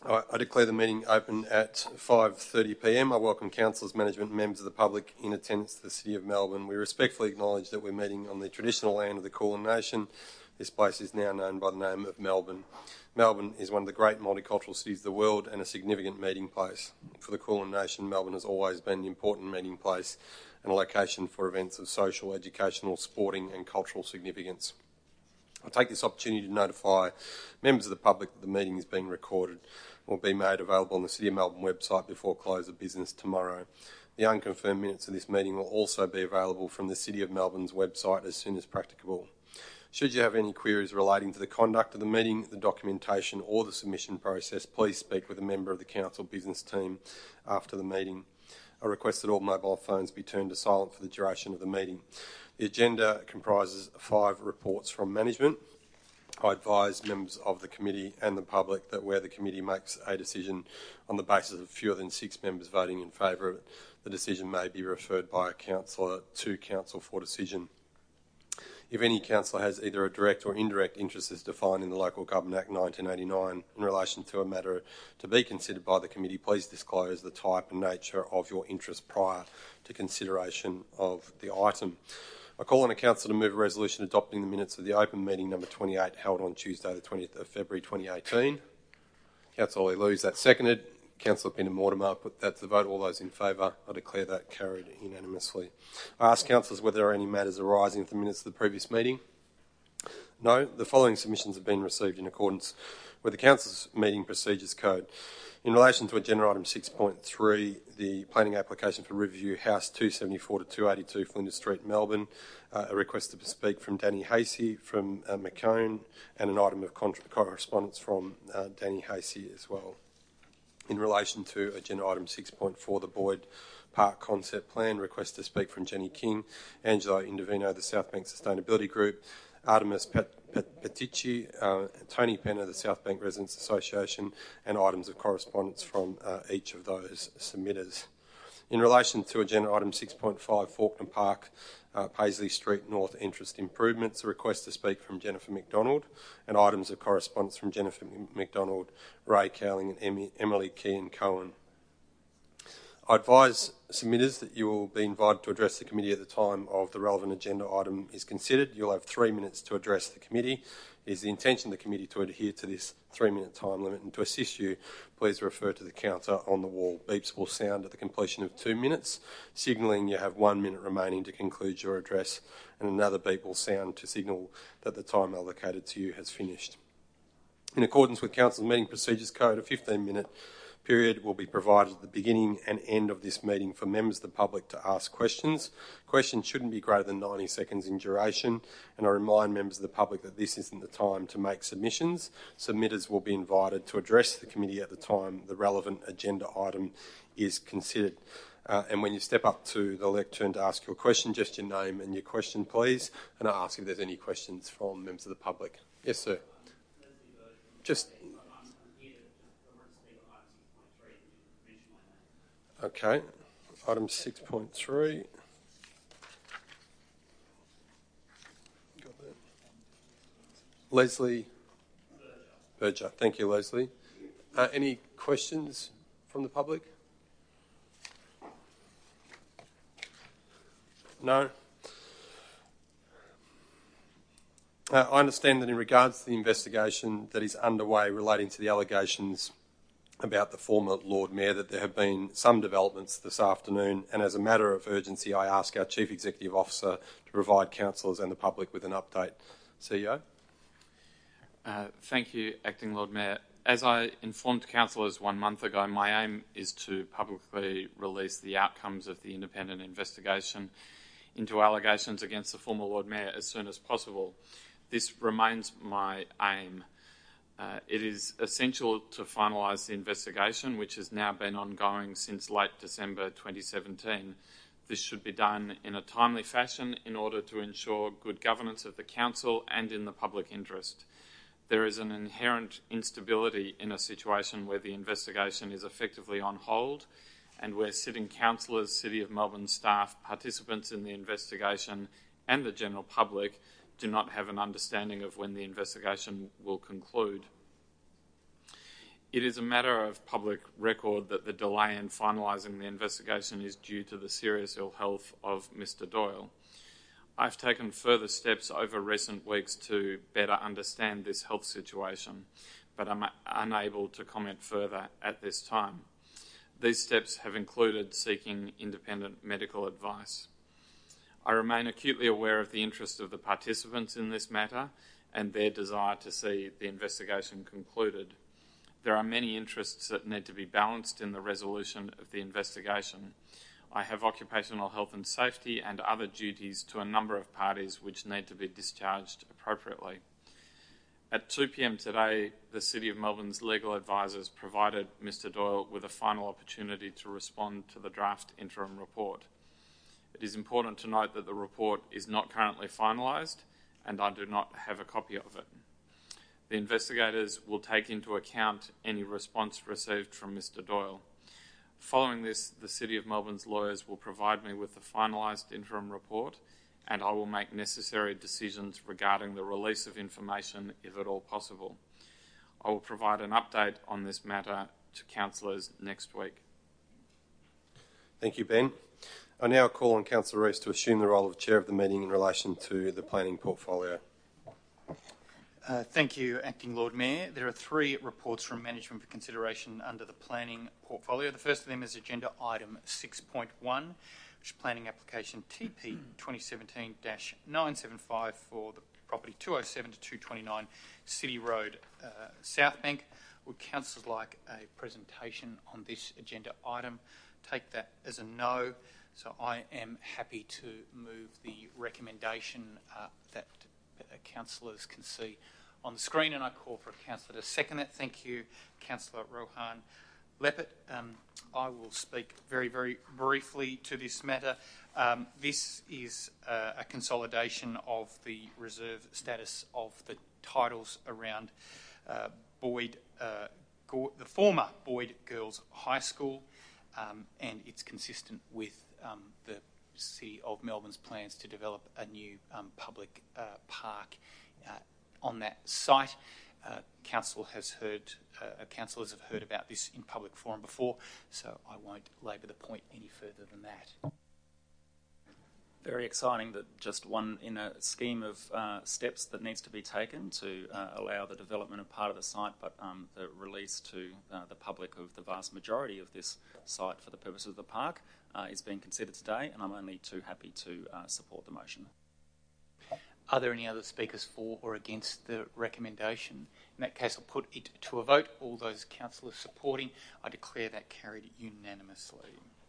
I declare the meeting open at 5:30 p.m. I welcome councillors, management and members of the public in attendance to the City of Melbourne. We respectfully acknowledge that we're meeting on the traditional land of the Kulin Nation. This place is now known by the name of Melbourne. Melbourne is one of the great multicultural cities of the world and a significant meeting place. For the Kulin Nation, Melbourne has always been an important meeting place and a location for events of social, educational, sporting and cultural significance. I take this opportunity to notify members of the public that the meeting is being recorded and will be made available on the City of Melbourne website before close of business tomorrow. The unconfirmed minutes of this meeting will also be available from the City of Melbourne's website as soon as practicable. Should you have any queries relating to the conduct of the meeting, the documentation or the submission process, please speak with a member of the Council business team after the meeting. I request that all mobile phones be turned to silent for the duration of the meeting. The agenda comprises 5 reports from management. I advise members of the committee and the public that where the committee makes a decision on the basis of fewer than 6 members voting in favour of it, the decision may be referred by a councillor to council for decision. If any councillor has either a direct or indirect interest as defined in the Local Government Act 1989 in relation to a matter to be considered by the committee, please disclose the type and nature of your interest prior to consideration of the item. I call on a councillor to move a resolution adopting the minutes of the open meeting number 28 held on Tuesday the 20th of February 2018. Councillor Ollie Lewis, that's seconded. Councillor Peter Mortimer, put that to the vote. All those in favour, I declare that carried unanimously. I ask councillors whether there are any matters arising from the minutes of the previous meeting. No. The following submissions have been received in accordance with the Council's Meeting Procedures Code. In relation to agenda item 6.3, the planning application for Riverview House 274 to 282 Flinders Street, Melbourne, a request to speak from Danny Hasey from Macone and an item of correspondence from Danny Hasey as well. In relation to agenda item 6.4, the Boyd Park Concept Plan, request to speak from Jenny King, Angelo Indovino, the South Bank Sustainability Group, Artemis Petici, Tony Penner, the South Bank Residents Association, and items of correspondence from each of those submitters. In relation to agenda item 6.5, Fawkner Park, Paisley Street North Entrance Improvements, a request to speak from Jennifer McDonald, and items of correspondence from Jennifer McDonald, Ray Cowling and Emily Kean-Cohen. I advise submitters that you will be invited to address the committee at the time of the relevant agenda item is considered. You'll have 3 minutes to address the committee. It is the intention of the committee to adhere to this 3-minute time limit, and to assist you, please refer to the counter on the wall. Beeps will sound at the completion of 2 minutes, signalling you have 1 minute remaining to conclude your address, and another beep will sound to signal that the time allocated to you has finished. In accordance with Council's Meeting Procedures Code, a 15-minute period will be provided at the beginning and end of this meeting for members of the public to ask questions. Questions shouldn't be greater than 90 seconds in duration, and I remind members of the public that this isn't the time to make submissions. Submitters will be invited to address the committee at the time the relevant agenda item is considered. And when you step up to the lectern to ask your question, just your name and your question, please, and I ask if there's any questions from members of the public. Yes, sir. Just... Okay, item 6.3. Got that. Leslie Berger. Thank you, Leslie. Any questions from the public? No? I understand that in regards to the investigation that is underway relating to the allegations about the former Lord Mayor, that there have been some developments this afternoon, and as a matter of urgency, I ask our Chief Executive Officer to provide councillors and the public with an update. CEO? Thank you, Acting Lord Mayor. As I informed councillors 1 month ago, my aim is to publicly release the outcomes of the independent investigation into allegations against the former Lord Mayor as soon as possible. This remains my aim. It is essential to finalise the investigation, which has now been ongoing since late December 2017. This should be done in a timely fashion in order to ensure good governance of the council and in the public interest. There is an inherent instability in a situation where the investigation is effectively on hold and where sitting councillors, City of Melbourne staff, participants in the investigation and the general public do not have an understanding of when the investigation will conclude. It is a matter of public record that the delay in finalising the investigation is due to the serious ill health of Mr. Doyle. I've taken further steps over recent weeks to better understand this health situation, but I'm unable to comment further at this time. These steps have included seeking independent medical advice. I remain acutely aware of the interest of the participants in this matter and their desire to see the investigation concluded. There are many interests that need to be balanced in the resolution of the investigation. I have occupational health and safety and other duties to a number of parties which need to be discharged appropriately. At 2 p.m. today, the City of Melbourne's legal advisors provided Mr. Doyle with a final opportunity to respond to the draft interim report. It is important to note that the report is not currently finalised and I do not have a copy of it. The investigators will take into account any response received from Mr. Doyle. Following this, the City of Melbourne's lawyers will provide me with the finalised interim report and I will make necessary decisions regarding the release of information if at all possible. I will provide an update on this matter to councillors next week. Thank you, Ben. I now call on Councillor Rees to assume the role of Chair of the meeting in relation to the planning portfolio. Thank you, Acting Lord Mayor. There are 3 reports from management for consideration under the planning portfolio. The first of them is agenda item 6.1, which is planning application TP 2017-975 for the property 207 to 229 City Road, Southbank. Would councillors like a presentation on this agenda item? Take that as a no. So I am happy to move the recommendation that councillors can see on the screen, and I call for a councillor to second it. Thank you, Councillor Rohan Leppert. I will speak very, very briefly to this matter. This is a consolidation of the reserve status of the titles around the former Boyd Girls High School, and it's consistent with the City of Melbourne's plans to develop a new public park on that site. Councillors have heard about this in public forum before, so I won't labour the point any further than that. Very exciting that just one in a scheme of steps that needs to be taken to allow the development of part of the site, but the release to the public of the vast majority of this site for the purpose of the park is being considered today, and I'm only too happy to support the motion. Are there any other speakers for or against the recommendation? In that case, I'll put it to a vote. All those councillors supporting, I declare that carried unanimously.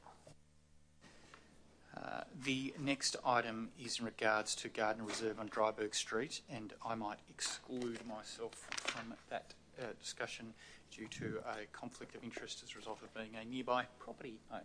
The next item is in regards to Gardner Reserve on Dryburgh Street, and I might exclude myself from that discussion due to a conflict of interest as a result of being a nearby property owner.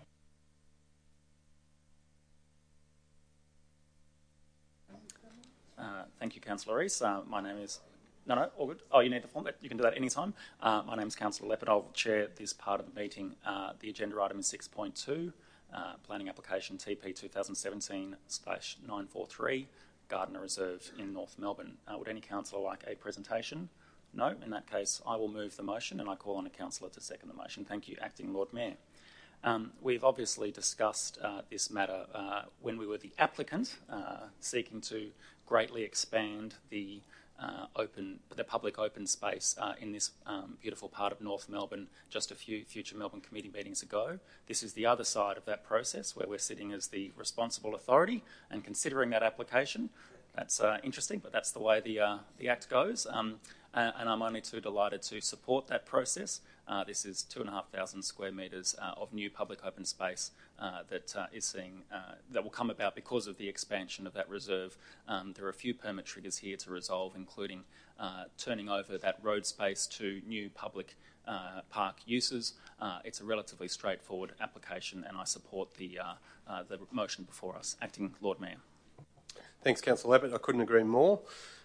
Thank you, Councillor Rees. My name is... No, all good. Oh, you need the form? You can do that any time. My name is Councillor Leppert. I'll chair this part of the meeting. The agenda item is 6.2, planning application TP 2017/943, Gardner Reserve in North Melbourne. Would any councillor like a presentation? No? In that case, I will move the motion and I call on a councillor to second the motion. Thank you, Acting Lord Mayor. We've obviously discussed this matter when we were the applicant, seeking to greatly expand the public open space in this beautiful part of North Melbourne just a few future Melbourne Committee meetings ago. This is the other side of that process where we're sitting as the responsible authority and considering that application. That's interesting, but that's the way the Act goes. And I'm only too delighted to support that process. This is 2,500 square metres of new public open space that will come about because of the expansion of that reserve. There are a few permit triggers here to resolve, including turning over that road space to new public park uses. It's a relatively straightforward application, and I support the motion before us. Acting Lord Mayor. Thanks, Councillor Leppert. I couldn't agree more.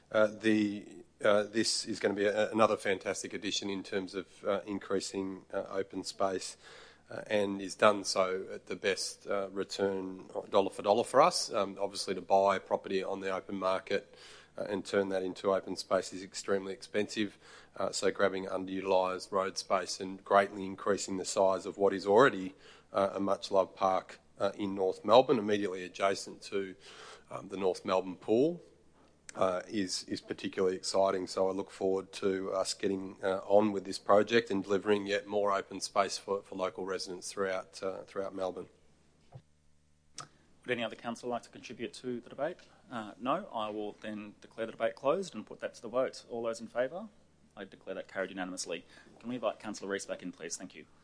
This is going to be another fantastic addition in terms of increasing open space and is done so at the best return dollar for dollar for us. Obviously, to buy property on the open market and turn that into open space is extremely expensive. So grabbing underutilised road space and greatly increasing the size of what is already a much-loved park in North Melbourne, immediately adjacent to the North Melbourne Pool, is particularly exciting. So I look forward to us getting on with this project and delivering yet more open space for local residents throughout Melbourne. Would any other councillor like to contribute to the debate? No. I will then declare the debate closed and put that to the vote. All those in favour? I declare that carried unanimously. Can we invite Councillor Rees back in, please? Thank you.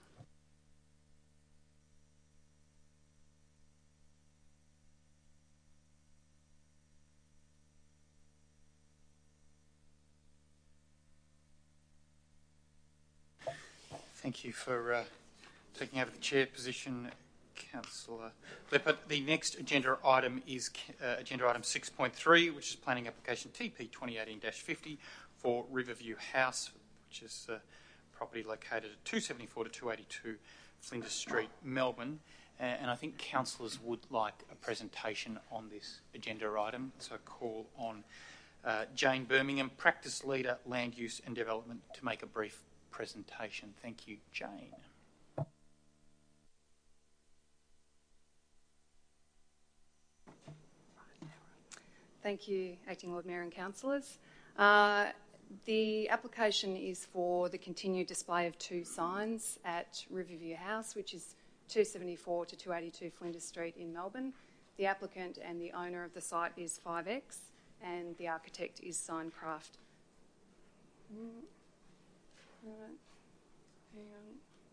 Thank you for taking over the chair position, Councillor Lippert. The next agenda item is agenda item 6.3, which is planning application TP 2018-50 for Riverview House, which is property located at 274 to 282 Flinders Street, Melbourne. And I think councillors would like a presentation on this agenda item. So I call on Jane Birmingham, Practice Leader, Land Use and Development, to make a brief presentation. Thank you, Jane. Thank you, Acting Lord Mayor and councillors. The application is for the continued display of two signs at Riverview House, which is 274 to 282 Flinders Street in Melbourne. The applicant and the owner of the site is 5X, and the architect is Signcraft. Hang on.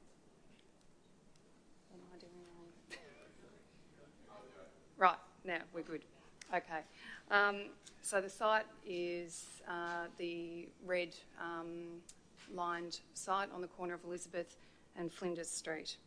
What am I doing wrong? Right, now we're good. Okay. So the site is the red lined site on the corner of Elizabeth and Flinders Street.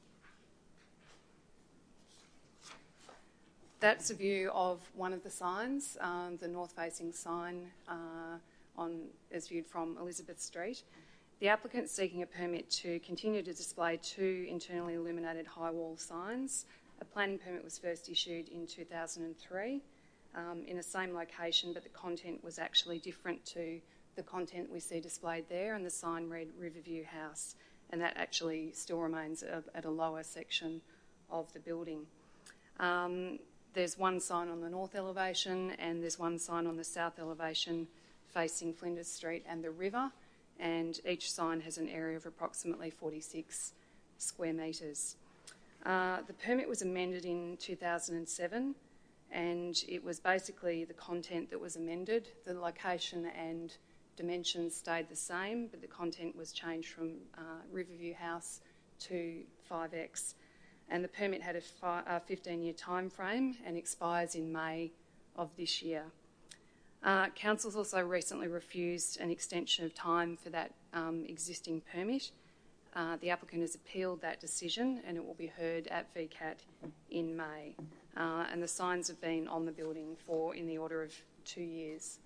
That's a view of one of the signs, the north-facing sign as viewed from Elizabeth Street. The applicant is seeking a permit to continue to display two internally illuminated high wall signs. A planning permit was first issued in 2003 in the same location, but the content was actually different to the content we see displayed there, and the sign read Riverview House, and that actually still remains at a lower section of the building. There's one sign on the north elevation and there's one sign on the south elevation facing Flinders Street and the river, and each sign has an area of approximately 46 square metres. The permit was amended in 2007, and it was basically the content that was amended. The location and dimensions stayed the same, but the content was changed from Riverview House to 5X. And the permit had a 15-year time frame and expires in May of this year. Council's also recently refused an extension of time for that existing permit. The applicant has appealed that decision and it will be heard at VCAT in May. And the signs have been on the building for in the order of 2 years.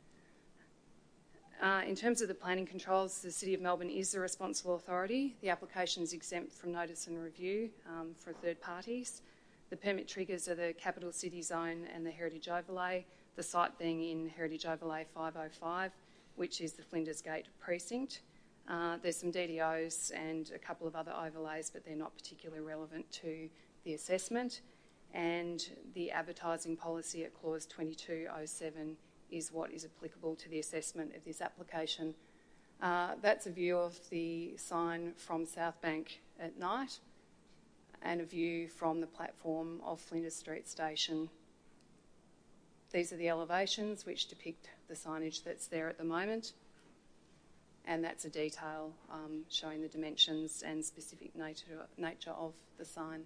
In terms of the planning controls, the City of Melbourne is the responsible authority. The application is exempt from notice and review for third parties. The permit triggers are the Capital City Zone and the Heritage Overlay, the site being in Heritage Overlay 505, which is the Flinders Gate precinct. There's some DDOs and a couple of other overlays, but they're not particularly relevant to the assessment. And the advertising policy at clause 2207 is what is applicable to the assessment of this application. That's a view of the sign from South Bank at night and a view from the platform of Flinders Street Station. These are the elevations which depict the signage that's there at the moment, and that's a detail showing the dimensions and specific nature of the sign.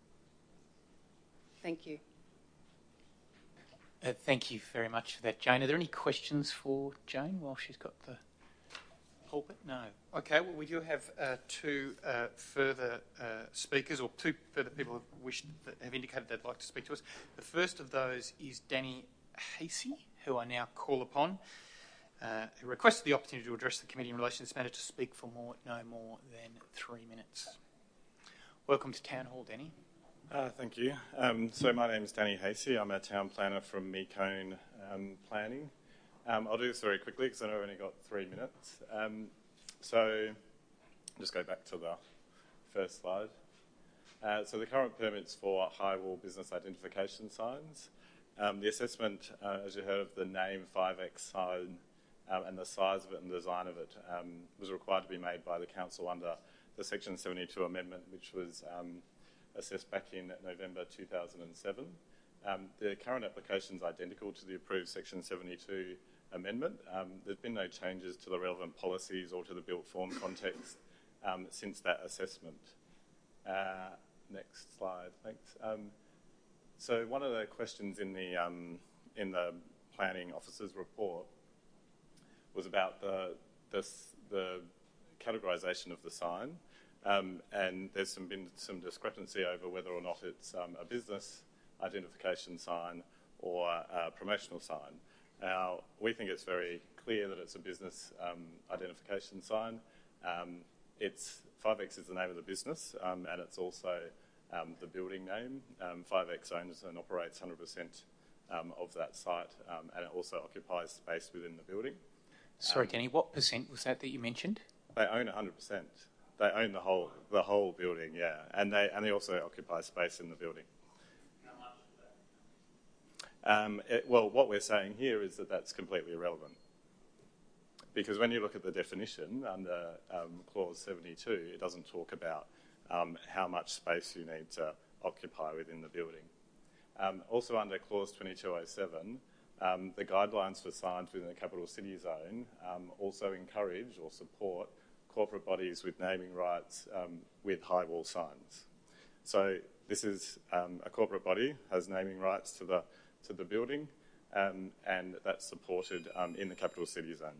Thank you. Thank you very much for that, Jane. Are there any questions for Jane while she's got the pulpit? No. Okay, well, we do have two further speakers, or two further people that have indicated they'd like to speak to us. The first of those is Danny Hasey, who I now call upon, who requested the opportunity to address the committee in relation to this matter, to speak for no more than 3 minutes. Welcome to Town Hall, Danny. Thank you. So my name is Danny Hasey. I'm a town planner from Mecone Planning. I'll do this very quickly because I know I've only got 3 minutes. So just go back to the first slide. So the current permits for high wall business identification signs. The assessment, as you heard, of the name 5X sign and the size of it and the design of it was required to be made by the council under the Section 72 amendment, which was assessed back in November 2007. The current application is identical to the approved Section 72 amendment. There's been no changes to the relevant policies or to the built form context since that assessment. Next slide, thanks. So one of the questions in the planning officer's report was about the categorisation of the sign, and there's been some discrepancy over whether or not it's a business identification sign or a promotional sign. Now, we think it's very clear that it's a business identification sign. 5X is the name of the business, and it's also the building name. 5X owns and operates 100% of that site, and it also occupies space within the building. Sorry, Danny, what percent was that you mentioned? They own 100%. They own the whole building, yeah, and they also occupy space in the building. Well, what we're saying here is that that's completely irrelevant. Because when you look at the definition under Clause 72, it doesn't talk about how much space you need to occupy within the building. Also under Clause 2207, the guidelines for signs within the capital city zone also encourage or support corporate bodies with naming rights with high wall signs. So this is a corporate body, has naming rights to the building, and that's supported in the capital city zone.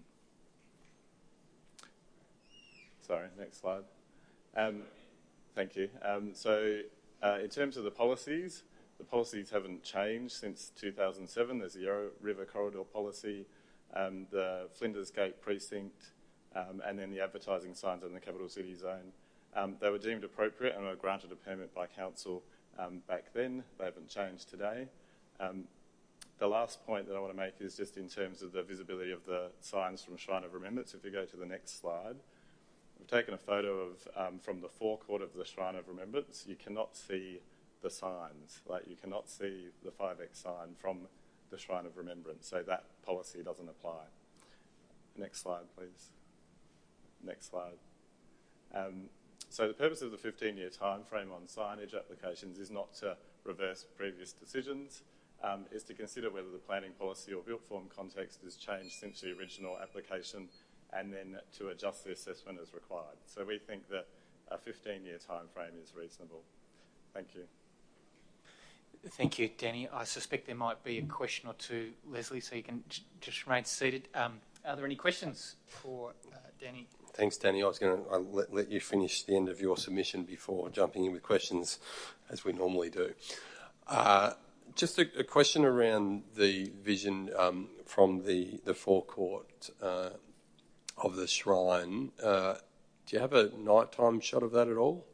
Sorry, next slide. Thank you. So in terms of the policies haven't changed since 2007. There's the Yarra River Corridor policy, the Flinders Gate precinct, and then the advertising signs in the capital city zone. They were deemed appropriate and were granted a permit by council back then. They haven't changed today. The last point that I want to make is just in terms of the visibility of the signs from Shrine of Remembrance. If you go to the next slide, we've taken a photo of from the forecourt of the Shrine of Remembrance. You cannot see the signs, like you cannot see the 5X sign from the Shrine of Remembrance, so that policy doesn't apply. Next slide, please. Next slide. So the purpose of the 15-year time frame on signage applications is not to reverse previous decisions, is to consider whether the planning policy or built form context has changed since the original application, and then to adjust the assessment as required. So we think that a 15-year time frame is reasonable. Thank you. Thank you, Danny. I suspect there might be a question or two, Leslie, so you can just remain seated. Are there any questions for Danny? Thanks, Danny. I was going to let you finish the end of your submission before jumping in with questions, as we normally do. Just a question around the vision from the forecourt of the shrine. Do you have a nighttime shot of that at all?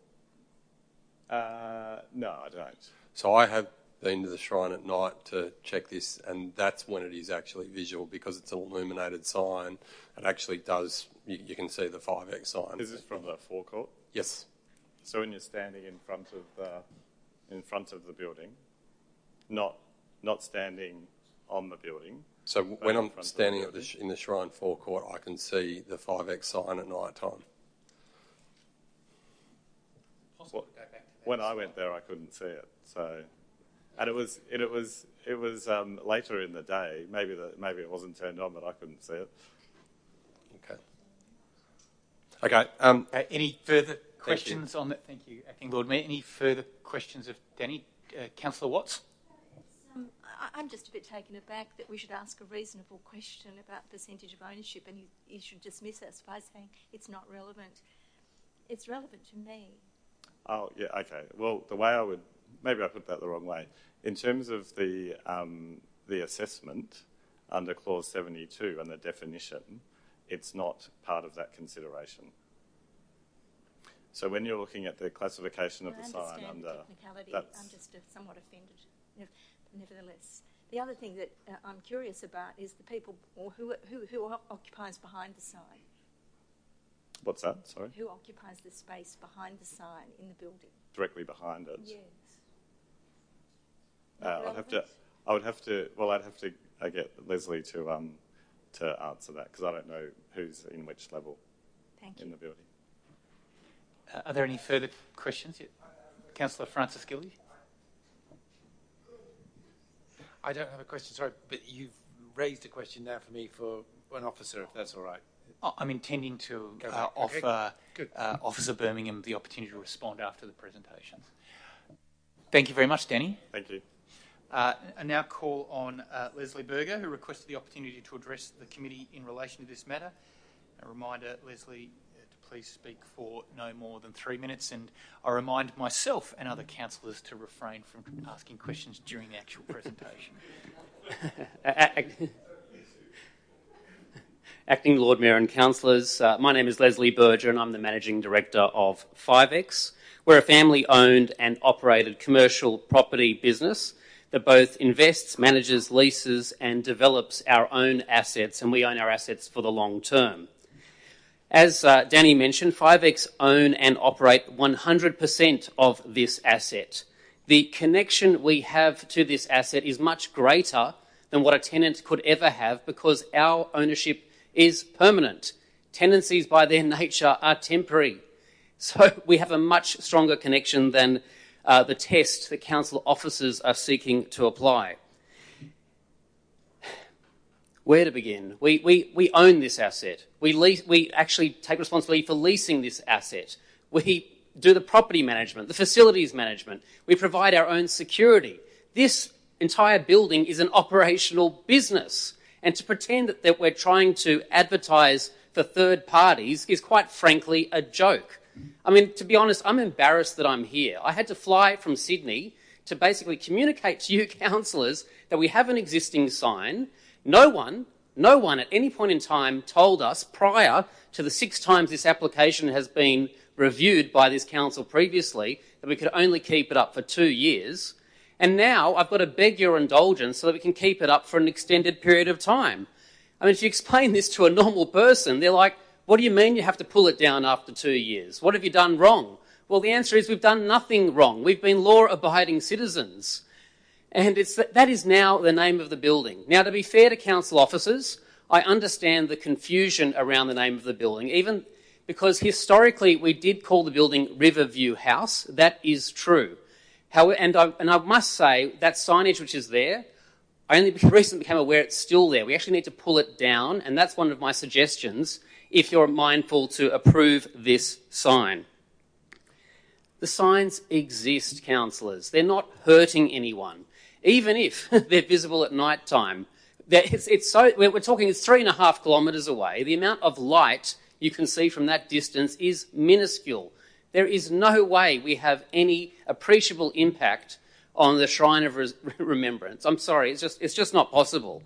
No, I don't. So I have been to the shrine at night to check this, and that's when it is actually visual, because it's an illuminated sign. It actually does, you can see the 5X sign. Is this from the forecourt? Yes. So when you're standing in front of the building, not standing on the building. So when I'm standing in the shrine forecourt, I can see the 5X sign at night time. When I went there, I couldn't see it. So, and it was later in the day. Maybe it wasn't turned on, but I couldn't see it. Okay. Any further questions on that? Thank you, Acting Lord Mayor. Any further questions of Danny? Councillor Watts? I'm just a bit taken aback that we should ask a reasonable question about percentage of ownership, and you should dismiss us by saying it's not relevant. It's relevant to me. Oh, yeah, okay. Well, the way maybe I put that the wrong way. In terms of the assessment under Clause 72 and the definition, it's not part of that consideration. So when you're looking at the classification of the sign under technicality, I'm just somewhat offended. Nevertheless, The other thing that I'm curious about is the people, or who occupies behind the sign. What's that? Sorry? Who occupies the space behind the sign in the building? Directly behind it. Yes. I'd have to get Leslie to answer that, because I don't know who's in which level in the building. Are there any further questions? Councillor Francis Gillies. I don't have a question, sorry, but you've raised a question now for me for an officer, if that's all right. I'm intending to Okay. offer Officer Birmingham the opportunity to respond after the presentation. Thank you very much, Danny. Thank you. I now call on Leslie Berger, who requested the opportunity to address the committee in relation to this matter. A reminder, Leslie, to please speak for no more than 3 minutes, and I remind myself and other councillors to refrain from asking questions during the actual presentation. Acting Lord Mayor and councillors, my name is Leslie Berger and I'm the Managing Director of 5X. We're a family-owned and operated commercial property business that both invests, manages, leases and develops our own assets, and we own our assets for the long term. As Danny mentioned, 5X own and operate 100% of this asset. The connection we have to this asset is much greater than what a tenant could ever have, because our ownership is permanent. Tenancies by their nature are temporary. So we have a much stronger connection than the test that council officers are seeking to apply. Where to begin? We own this asset. We actually take responsibility for leasing this asset. We do the property management, the facilities management. We provide our own security. This entire building is an operational business. And to pretend that we're trying to advertise for third parties is quite frankly a joke. I mean, to be honest, I'm embarrassed that I'm here. I had to fly from Sydney to basically communicate to you councillors that we have an existing sign. No one at any point in time told us prior to the 6 times this application has been reviewed by this council previously that we could only keep it up for 2 years. And now I've got to beg your indulgence so that we can keep it up for an extended period of time. I mean, if you explain this to a normal person, they're like, what do you mean you have to pull it down after 2 years? What have you done wrong? Well, the answer is we've done nothing wrong. We've been law-abiding citizens. And that is now the name of the building. Now, to be fair to council officers, I understand the confusion around the name of the building, even because historically we did call the building Riverview House. That is true. And I must say, that signage which is there, I only recently became aware it's still there. We actually need to pull it down, and that's one of my suggestions if you're mindful to approve this sign. The signs exist, councillors. They're not hurting anyone, even if they're visible at night time. We're talking it's 3.5 kilometres away. The amount of light you can see from that distance is minuscule. There is no way we have any appreciable impact on the Shrine of Remembrance. I'm sorry, it's just not possible.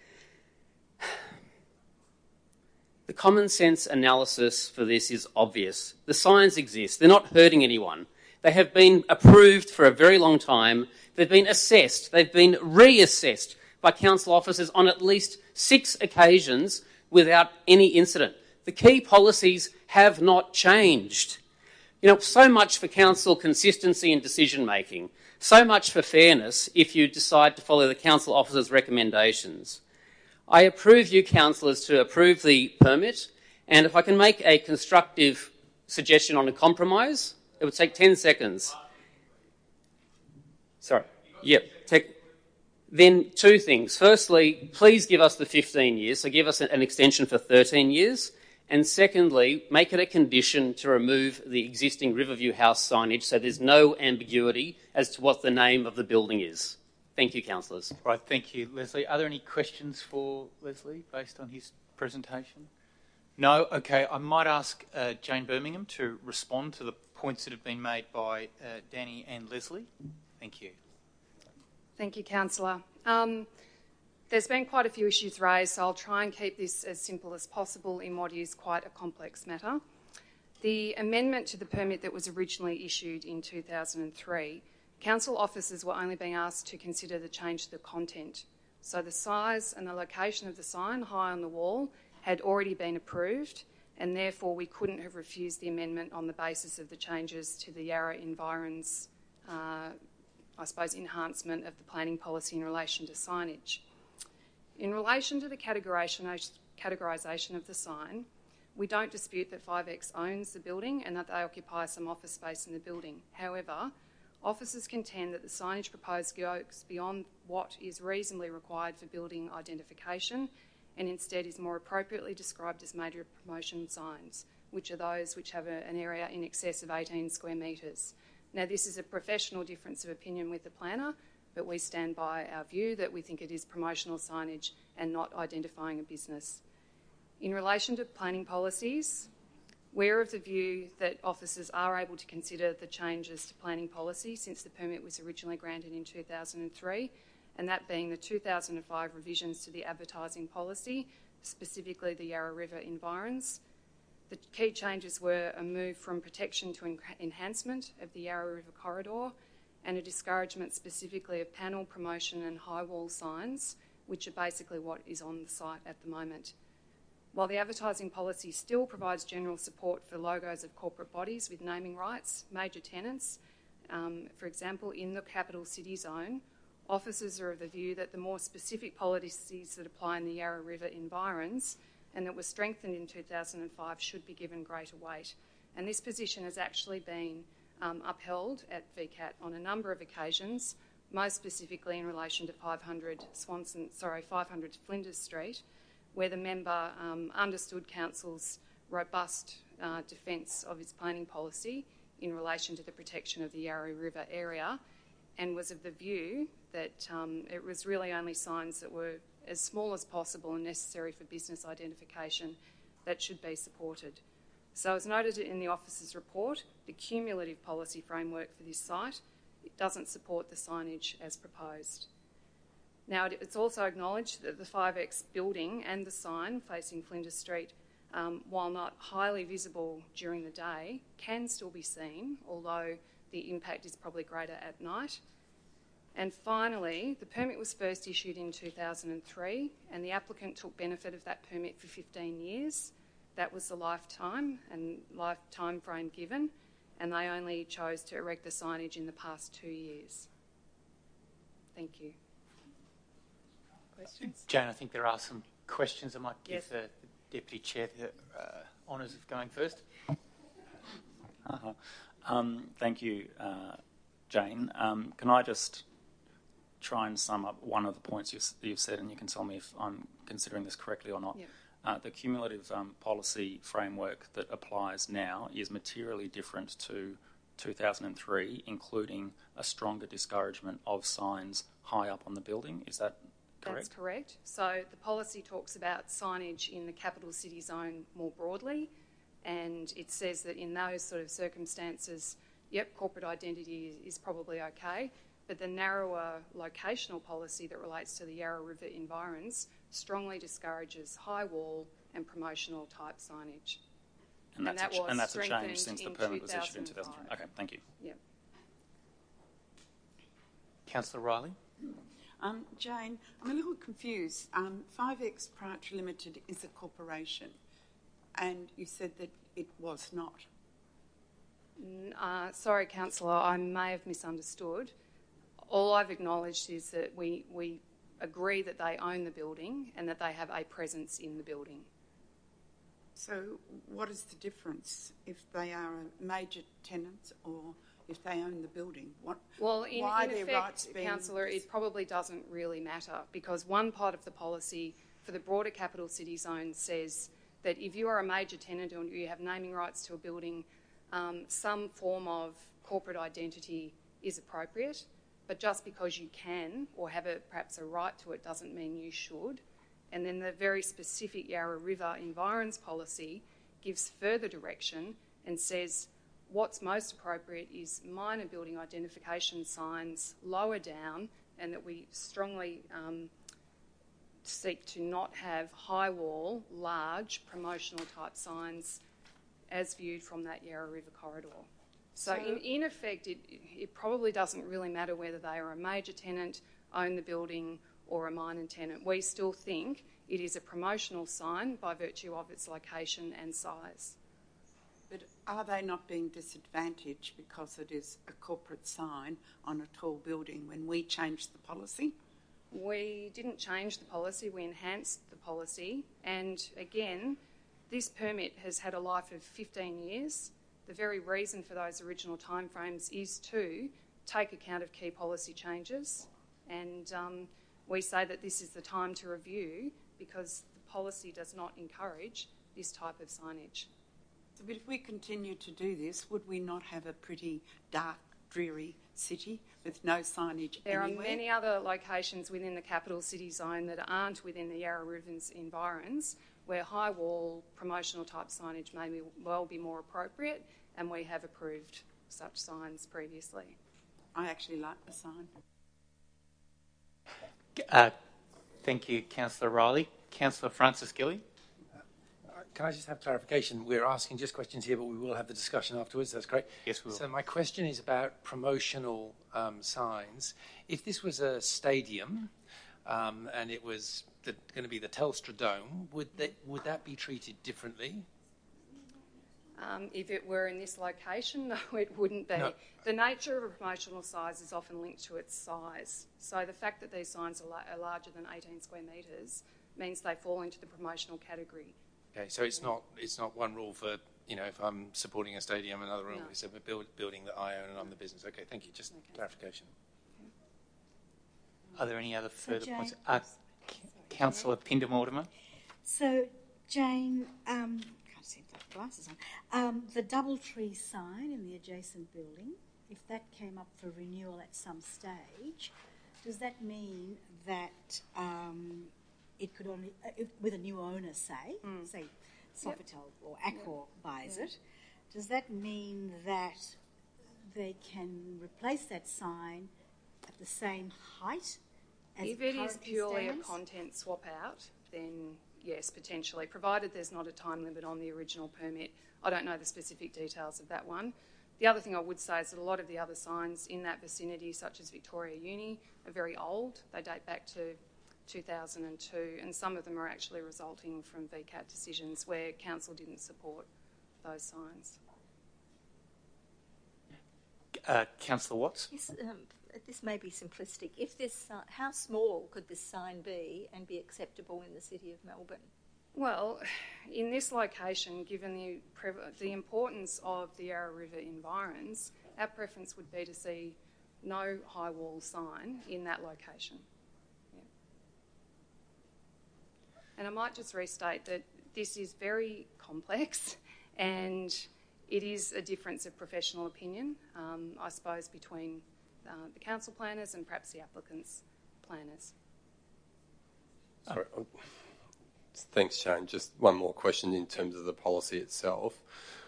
The common sense analysis for this is obvious. The signs exist. They're not hurting anyone. They have been approved for a very long time. They've been assessed. They've been reassessed by council officers on at least 6 occasions without any incident. The key policies have not changed. You know, so much for council consistency in decision-making, so much for fairness if you decide to follow the council officer's recommendations. I approve you councillors to approve the permit, and if I can make a constructive suggestion on a compromise, it would take 10 seconds. Sorry. Yep. Then 2 things. Firstly, please give us the 15 years, so give us an extension for 13 years. And secondly, make it a condition to remove the existing Riverview House signage so there's no ambiguity as to what the name of the building is. Thank you, councillors. Right, thank you, Leslie. Are there any questions for Leslie based on his presentation? No? Okay, I might ask Jane Birmingham to respond to the points that have been made by Danny and Leslie. Thank you. Thank you, councillor. There's been quite a few issues raised, so I'll try and keep this as simple as possible in what is quite a complex matter. The amendment to the permit that was originally issued in 2003, council officers were only being asked to consider the change to the content So the size and the location of the sign high on the wall had already been approved, and therefore we couldn't have refused the amendment on the basis of the changes to the Yarra Environs, enhancement of the planning policy in relation to signage. In relation to the categorisation of the sign, we don't dispute that 5X owns the building and that they occupy some office space in the building. However, officers contend that the signage proposed goes beyond what is reasonably required for building identification and instead is more appropriately described as major promotion signs, which are those which have an area in excess of 18 square metres. Now, this is a professional difference of opinion with the planner, but we stand by our view that we think it is promotional signage and not identifying a business. In relation to planning policies, we're of the view that officers are able to consider the changes to planning policy since the permit was originally granted in 2003, and that being the 2005 revisions to the advertising policy, specifically the Yarra River Environs. The key changes were a move from protection to enhancement of the Yarra River corridor and a discouragement specifically of panel, promotion and high wall signs, which are basically what is on the site at the moment. While the advertising policy still provides general support for logos of corporate bodies with naming rights, major tenants, for example, in the capital city zone, officers are of the view that the more specific policies that apply in the Yarra River environs and that were strengthened in 2005 should be given greater weight. And this position has actually been upheld at VCAT on a number of occasions, most specifically in relation to 500 Flinders Street, where the member understood council's robust defence of its planning policy in relation to the protection of the Yarra River area and was of the view that it was really only signs that were as small as possible and necessary for business identification that should be supported. So as noted in the officer's report, the cumulative policy framework for this site doesn't support the signage as proposed. Now, it's also acknowledged that the 5X building and the sign facing Flinders Street, while not highly visible during the day, can still be seen, although the impact is probably greater at night. And finally, the permit was first issued in 2003 and the applicant took benefit of that permit for 15 years. That was the lifetime frame given, and they only chose to erect the signage in the past 2 years. Thank you. Questions? Jane, I think there are some questions. I might give Yes. the Deputy Chair the honours of going first. Thank you, Jane. Can I just try and sum up one of the points you've said, and you can tell me if I'm considering this correctly or not? Yep. The cumulative policy framework that applies now is materially different to 2003, including a stronger discouragement of signs high up on the building. Is that correct? That's correct. So the policy talks about signage in the capital city zone more broadly, and it says that in those sort of circumstances, yep, corporate identity is probably okay, but the narrower locational policy that relates to the Yarra River environs strongly discourages high wall and promotional type signage. And that's a change since the permit was issued in 2005. 2003. Okay, thank you. Yep. Councillor Riley? Jane, I'm a little confused. 5X Proprietary Limited is a corporation, and you said that it was not. Sorry, Councillor, I may have misunderstood. All I've acknowledged is that we agree that they own the building and that they have a presence in the building. So what is the difference if they are a major tenant or if they own the building? In effect, Councillor, it probably doesn't really matter because one part of the policy for the broader capital city zone says that if you are a major tenant or you have naming rights to a building, some form of corporate identity is appropriate, but just because you can or have perhaps a right to it doesn't mean you should. And then the very specific Yarra River Environs policy gives further direction and says what's most appropriate is minor building identification signs lower down, and that we strongly seek to not have high wall, large promotional type signs as viewed from that Yarra River corridor. So in effect, it probably doesn't really matter whether they are a major tenant, own the building, or a minor tenant. We still think it is a promotional sign by virtue of its location and size. But are they not being disadvantaged because it is a corporate sign on a tall building when we changed the policy? We didn't change the policy, we enhanced the policy, and again, this permit has had a life of 15 years. The very reason for those original timeframes is to take account of key policy changes, and we say that this is the time to review because the policy does not encourage this type of signage. But if we continue to do this, would we not have a pretty dark, dreary city with no signage There anywhere? are many other locations within the capital city zone that aren't within the Yarra River's environs where high wall promotional type signage may well be more appropriate, and we have approved such signs previously. I actually like the sign. Thank you, Councillor Riley. Councillor Francis Gilly. Can I just have clarification? We're asking just questions here, but we will have the discussion afterwards. That's correct? Yes, we will. So my question is about promotional signs. If this was a stadium and it was going to be the Telstra Dome, would that be treated differently? If it were in this location, no, it wouldn't be. No. The nature of a promotional size is often linked to its size. So the fact that these signs are larger than 18 square metres means they fall into the promotional category. Okay, so it's not one rule for, if I'm supporting a stadium, another rule is a building that I own and I'm the business. Okay, thank you. Just clarification. Are there any other further Jane, points? Councillor Pinder-Mortimer. So, Jane, can't see if I've got glasses on. The Doubletree sign in the adjacent building, if that came up for renewal at some stage, does that mean that it could only, with a new owner, say Sofitel or Accor buys it, does that mean that they can replace that sign at the same height as If it is currently purely stands? a content swap out, then yes, potentially, provided there's not a time limit on the original permit. I don't know the specific details of that one. The other thing I would say is that a lot of the other signs in that vicinity, such as Victoria Uni, are very old. They date back to 2002, and some of them are actually resulting from VCAT decisions where council didn't support those signs. Councillor Watts. Yes, this may be simplistic. If this, how small could this sign be and be acceptable in the City of Melbourne? Well, in this location, given the importance of the Yarra River environs, our preference would be to see no high wall sign in that location. Yeah. And I might just restate that this is very complex and it is a difference of professional opinion, I suppose, between the council planners and perhaps the applicant's planners. Sorry. Thanks, Shane. Just one more question in terms of the policy itself.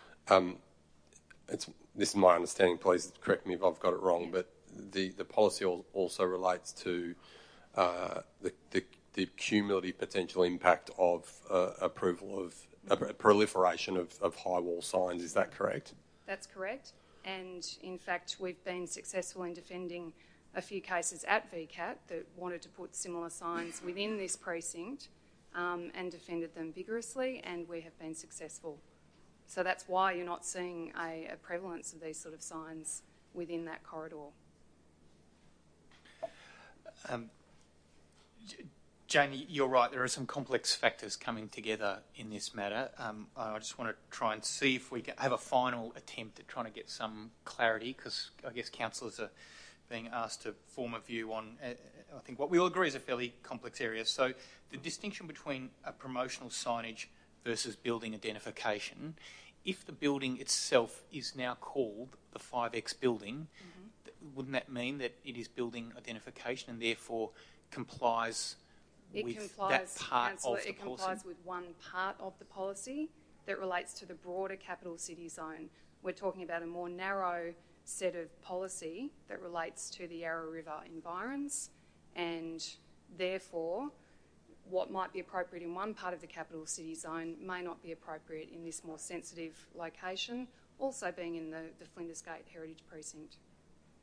This is my understanding, please correct me if I've got it wrong, but the policy also relates to the cumulative potential impact of approval of a proliferation of high wall signs. Is that correct? That's correct. And in fact, we've been successful in defending a few cases at VCAT that wanted to put similar signs within this precinct and defended them vigorously, and we have been successful. So that's why you're not seeing a prevalence of these sort of signs within that corridor. Jane, you're right. There are some complex factors coming together in this matter. I just want to try and see if we can have a final attempt at trying to get some clarity, because I guess councillors are being asked to form a view on, I think, what we all agree is a fairly complex area. So the distinction between a promotional signage versus building identification, if the building itself is now called the 5X building, wouldn't that mean that it is building identification and therefore complies with that part of the policy? It complies with one part of the policy that relates to the broader capital city zone. We're talking about a more narrow set of policy that relates to the Yarra River environs, and therefore what might be appropriate in one part of the capital city zone may not be appropriate in this more sensitive location, also being in the Flinders Gate Heritage Precinct.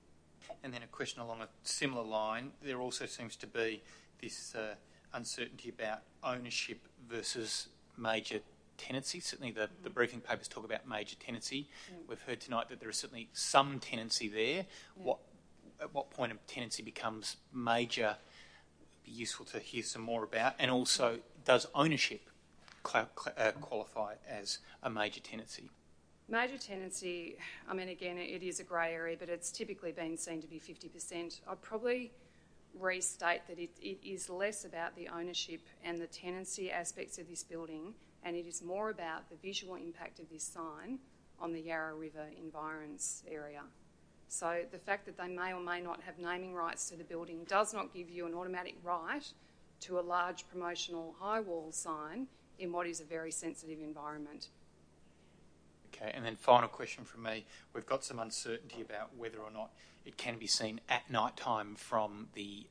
And then a question along a similar line. There also seems to be this uncertainty about ownership versus major tenancy. Certainly the briefing papers talk about major tenancy. We've heard tonight that there is certainly some tenancy there. At what point of tenancy becomes major? Be useful to hear some more about. And also, does ownership qualify as a major tenancy? Major tenancy, I mean, again, it is a grey area, but it's typically been seen to be 50%. I'd probably restate that it is less about the ownership and the tenancy aspects of this building, and it is more about the visual impact of this sign on the Yarra River environs area. So the fact that they may or may not have naming rights to the building does not give you an automatic right to a large promotional high wall sign in what is a very sensitive environment. Okay, and then final question from me. We've got some uncertainty about whether or not it can be seen at night time from the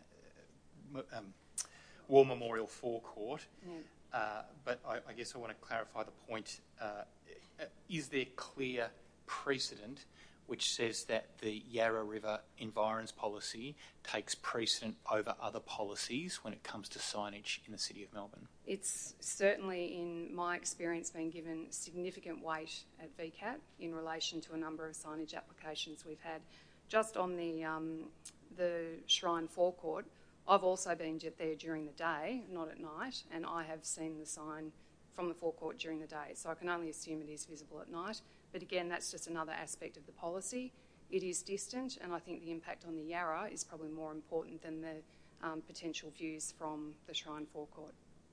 War Memorial forecourt. But I guess I want to clarify the point. Is there clear precedent which says that the Yarra River Environs policy takes precedent over other policies when it comes to signage in the City of Melbourne? It's certainly, in my experience, been given significant weight at VCAT in relation to a number of signage applications we've had. Just on the Shrine forecourt, I've also been there during the day, not at night, and I have seen the sign from the forecourt during the day, so I can only assume it is visible at night. But again, that's just another aspect of the policy. It is distant, and I think the impact on the Yarra is probably more important than the potential views from the Shrine forecourt.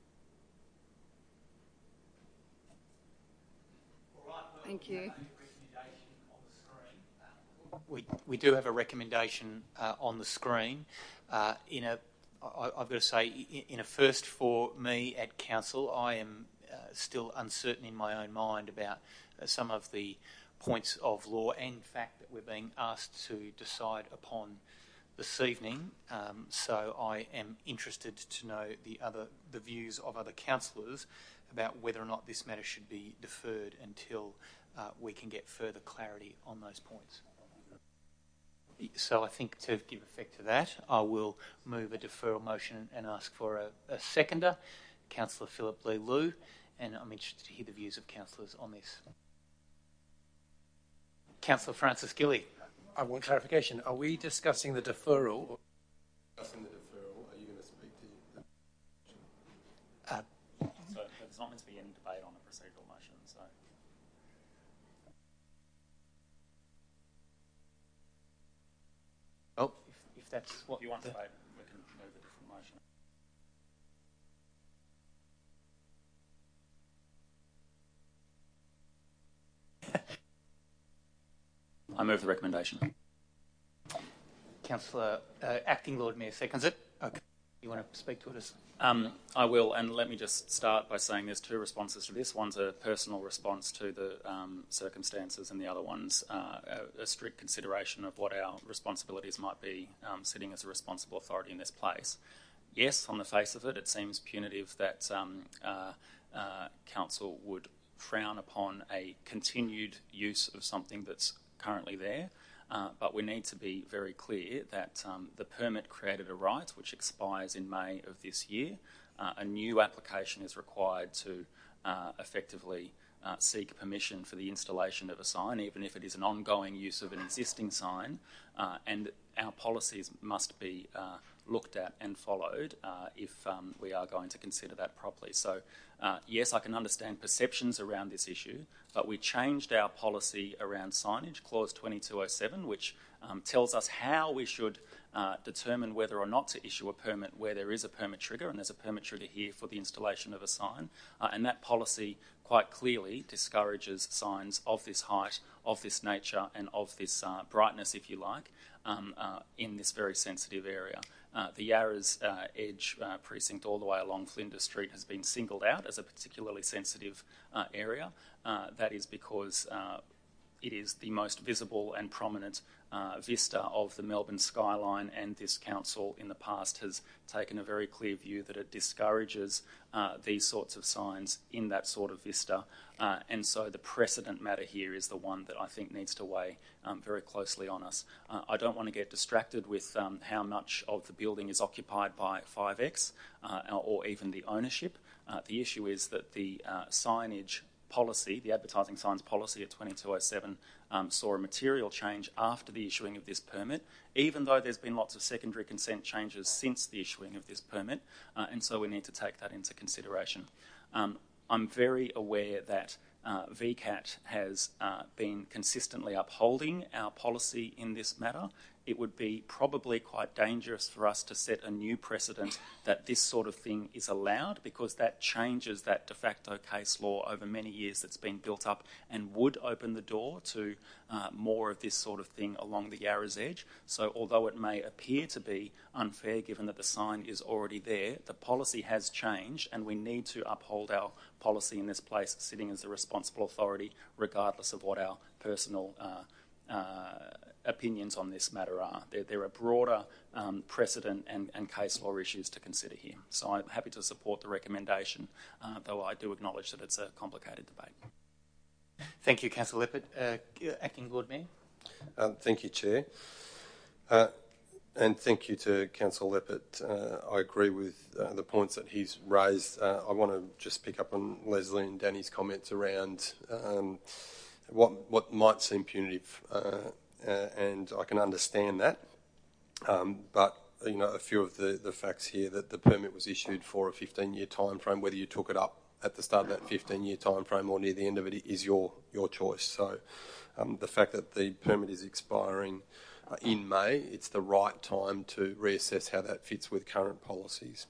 Thank you. We do have a recommendation on the screen. I've got to say, in a first for me at council, I am still uncertain in my own mind about some of the points of law and fact that we're being asked to decide upon this evening. So I am interested to know the views of other councillors about whether or not this matter should be deferred until we can get further clarity on those points. So I think to give effect to that, I will move a deferral motion and ask for a seconder, Councillor Philip Lee Liu, and I'm interested to hear the views of councillors on this. Councillor Francis Gilly. I want clarification. Are we discussing the deferral? Discussing the deferral. Are you going to speak to So there's not meant to be any debate on the procedural motion, so... Oh, if that's what you want to debate, we can move a different motion. I move the recommendation. Councillor Acting Lord Mayor seconds it. Okay. You want to speak to it? I will, and let me just start by saying there's two responses to this. One's a personal response to the circumstances, and the other one's a strict consideration of what our responsibilities might be sitting as a responsible authority in this place. Yes, on the face of it, it seems punitive that council would frown upon a continued use of something that's currently there. But we need to be very clear that the permit created a right which expires in May of this year. A new application is required to effectively seek permission for the installation of a sign, even if it is an ongoing use of an existing sign, and our policies must be looked at and followed if we are going to consider that properly. So yes, I can understand perceptions around this issue, but we changed our policy around signage, Clause 2207, which tells us how we should determine whether or not to issue a permit where there is a permit trigger, and there's a permit trigger here for the installation of a sign. And that policy quite clearly discourages signs of this height, of this nature, and of this brightness, if you like, in this very sensitive area. The Yarra's Edge precinct all the way along Flinders Street has been singled out as a particularly sensitive area. That is because it is the most visible and prominent vista of the Melbourne skyline, and this council in the past has taken a very clear view that it discourages these sorts of signs in that sort of vista, and so the precedent matter here is the one that I think needs to weigh very closely on us. I don't want to get distracted with how much of the building is occupied by 5X or even the ownership. The issue is that the signage policy, the advertising signs policy at 2207 saw a material change after the issuing of this permit, even though there's been lots of secondary consent changes since the issuing of this permit, and so we need to take that into consideration. I'm very aware that VCAT has been consistently upholding our policy in this matter. It would be probably quite dangerous for us to set a new precedent that this sort of thing is allowed, because that changes that de facto case law over many years that's been built up and would open the door to more of this sort of thing along the Yarra's Edge. So although it may appear to be unfair given that the sign is already there, the policy has changed, and we need to uphold our policy in this place, sitting as the responsible authority, regardless of what our personal opinions on this matter are. There are broader precedent and case law issues to consider here. So I'm happy to support the recommendation, though I do acknowledge that it's a complicated debate. Thank you, Councillor Lippert. Acting Lord Mayor. Thank you, Chair. And thank you to Councillor Lippert. I agree with the points that he's raised. I want to just pick up on Leslie and Danny's comments around what might seem punitive, and I can understand that. But you know, a few of the facts here, that the permit was issued for a 15-year time frame. Whether you took it up at the start of that 15-year time frame or near the end of it is your choice. So the fact that the permit is expiring in May, it's the right time to reassess how that fits with current policies.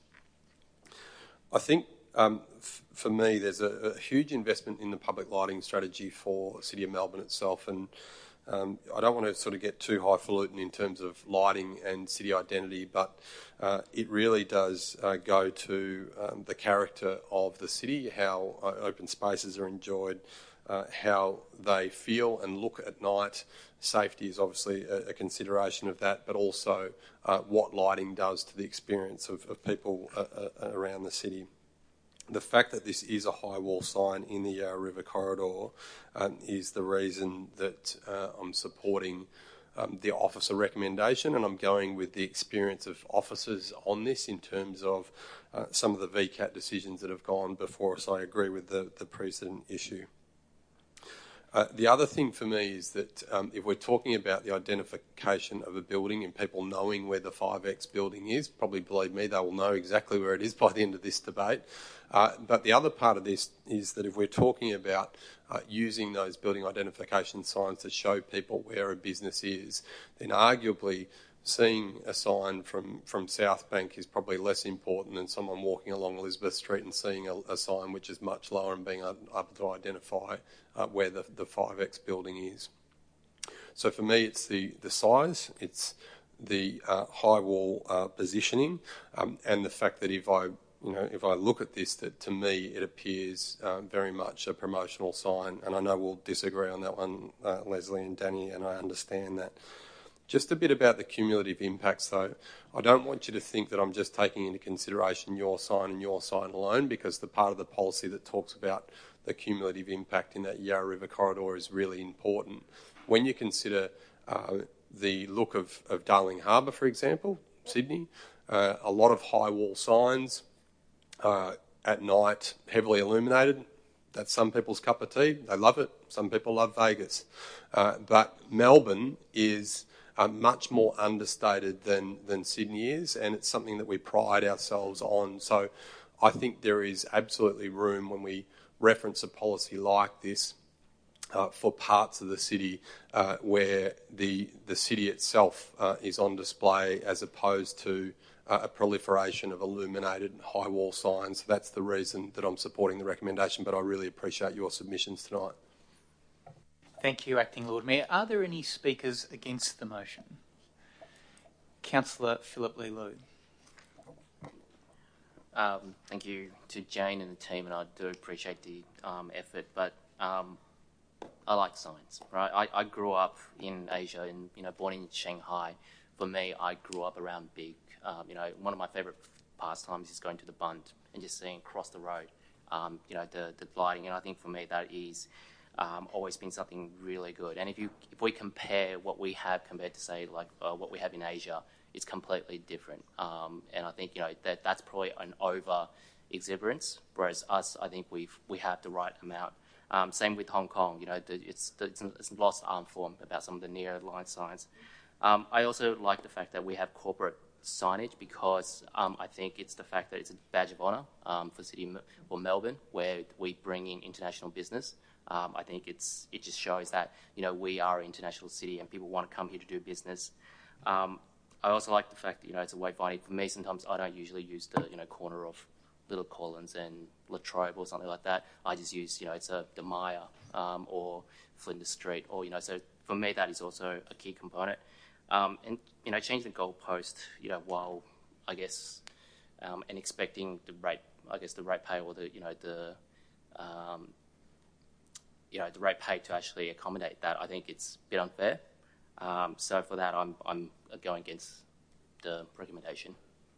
I think for me, there's a huge investment in the public lighting strategy for the City of Melbourne itself, and I don't want to sort of get too highfalutin in terms of lighting and city identity, but it really does go to the character of the city, how open spaces are enjoyed, how they feel and look at night. Safety is obviously a consideration of that, but also what lighting does to the experience of people around the city. The fact that this is a high wall sign in the Yarra River corridor is the reason that I'm supporting the officer recommendation, and I'm going with the experience of officers on this in terms of some of the VCAT decisions that have gone before us. I agree with the precedent issue. The other thing for me is that if we're talking about the identification of a building and people knowing where the 5X building is, probably believe me, they will know exactly where it is by the end of this debate. But the other part of this is that if we're talking about using those building identification signs to show people where a business is, then arguably seeing a sign from South Bank is probably less important than someone walking along Elizabeth Street and seeing a sign which is much lower and being able to identify where the 5X building is. So for me, it's the size, it's the high wall positioning, and the fact that if I look at this, that to me it appears very much a promotional sign. And I know we'll disagree on that one, Leslie and Danny, and I understand that. Just a bit about the cumulative impacts, though. I don't want you to think that I'm just taking into consideration your sign and your sign alone, because the part of the policy that talks about the cumulative impact in that Yarra River corridor is really important. When you consider the look of Darling Harbour, for example, Sydney, a lot of high wall signs at night, heavily illuminated. That's some people's cup of tea. They love it. Some people love Vegas. But Melbourne is much more understated than Sydney is, and it's something that we pride ourselves on. So I think there is absolutely room when we reference a policy like this for parts of the city where the city itself is on display, as opposed to a proliferation of illuminated high wall signs. That's the reason that I'm supporting the recommendation, but I really appreciate your submissions tonight. Thank you, Acting Lord Mayor. Are there any speakers against the motion? Councillor Philip Lee-Lou. Thank you to Jane and the team, and I do appreciate the effort, but I like signs, right? I grew up in Asia, and born in Shanghai. For me, I grew up around big. One of my favorite pastimes is going to the Bund and just seeing across the road, the lighting. And I think for me that is always been something really good. And if we compare what we have compared to say what we have in Asia, it's completely different. And I think that's probably an over exuberance, whereas us, I think we have the right amount. Same with Hong Kong. It's lost art form about some of the near-line signs. I also like the fact that we have corporate signage because I think it's the fact that it's a badge of honour for Melbourne, where we bring in international business. I think it just shows that we are an international city and people want to come here to do business. I also like the fact that it's a wayfinding. For me, sometimes I don't usually use the corner of Little Collins and Latrobe or something like that. I just use it's a De Meyer or Flinders Street, or so for me that is also a key component. And change the goalpost while I guess and expecting the rate pay or the rate pay to actually accommodate that. I think it's a bit unfair. So for that, I'm going against the recommendation.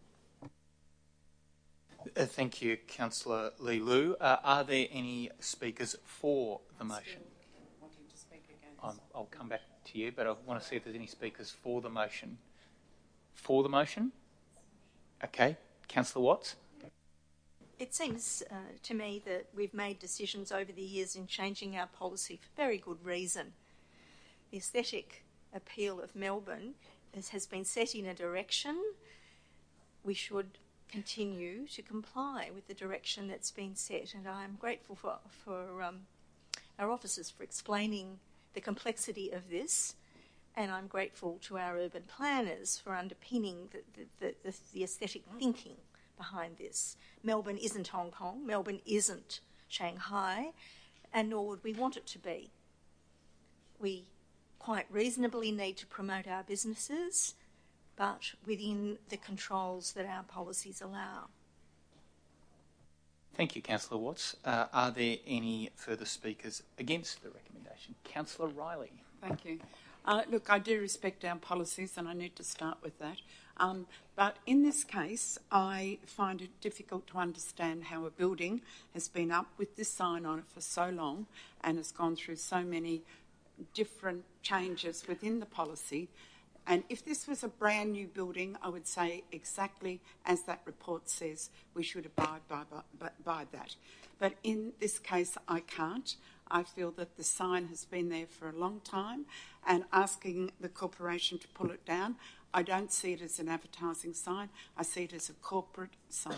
Thank you, Councillor Lee Lu. Are there any speakers for the motion? Wanting to speak against. I'll come back to you, but I want to see if there's any speakers for the motion. For the motion? Okay. Councillor Watts? It seems to me that we've made decisions over the years in changing our policy for very good reason. The aesthetic appeal of Melbourne has been set in a direction. We should continue to comply with the direction that's been set, and I'm grateful for our officers for explaining the complexity of this, and I'm grateful to our urban planners for underpinning the aesthetic thinking behind this. Melbourne isn't Hong Kong, Melbourne isn't Shanghai, and nor would we want it to be. We quite reasonably need to promote our businesses, but within the controls that our policies allow. Thank you, Councillor Watts. Are there any further speakers against the recommendation? Councillor Riley. Thank you. Look, I do respect our policies, and I need to start with that. But in this case, I find it difficult to understand how a building has been up with this sign on it for so long and has gone through so many different changes within the policy. And if this was a brand new building, I would say exactly as that report says, we should abide by that. But in this case, I can't. I feel that the sign has been there for a long time, and asking the corporation to pull it down, I don't see it as an advertising sign. I see it as a corporate sign.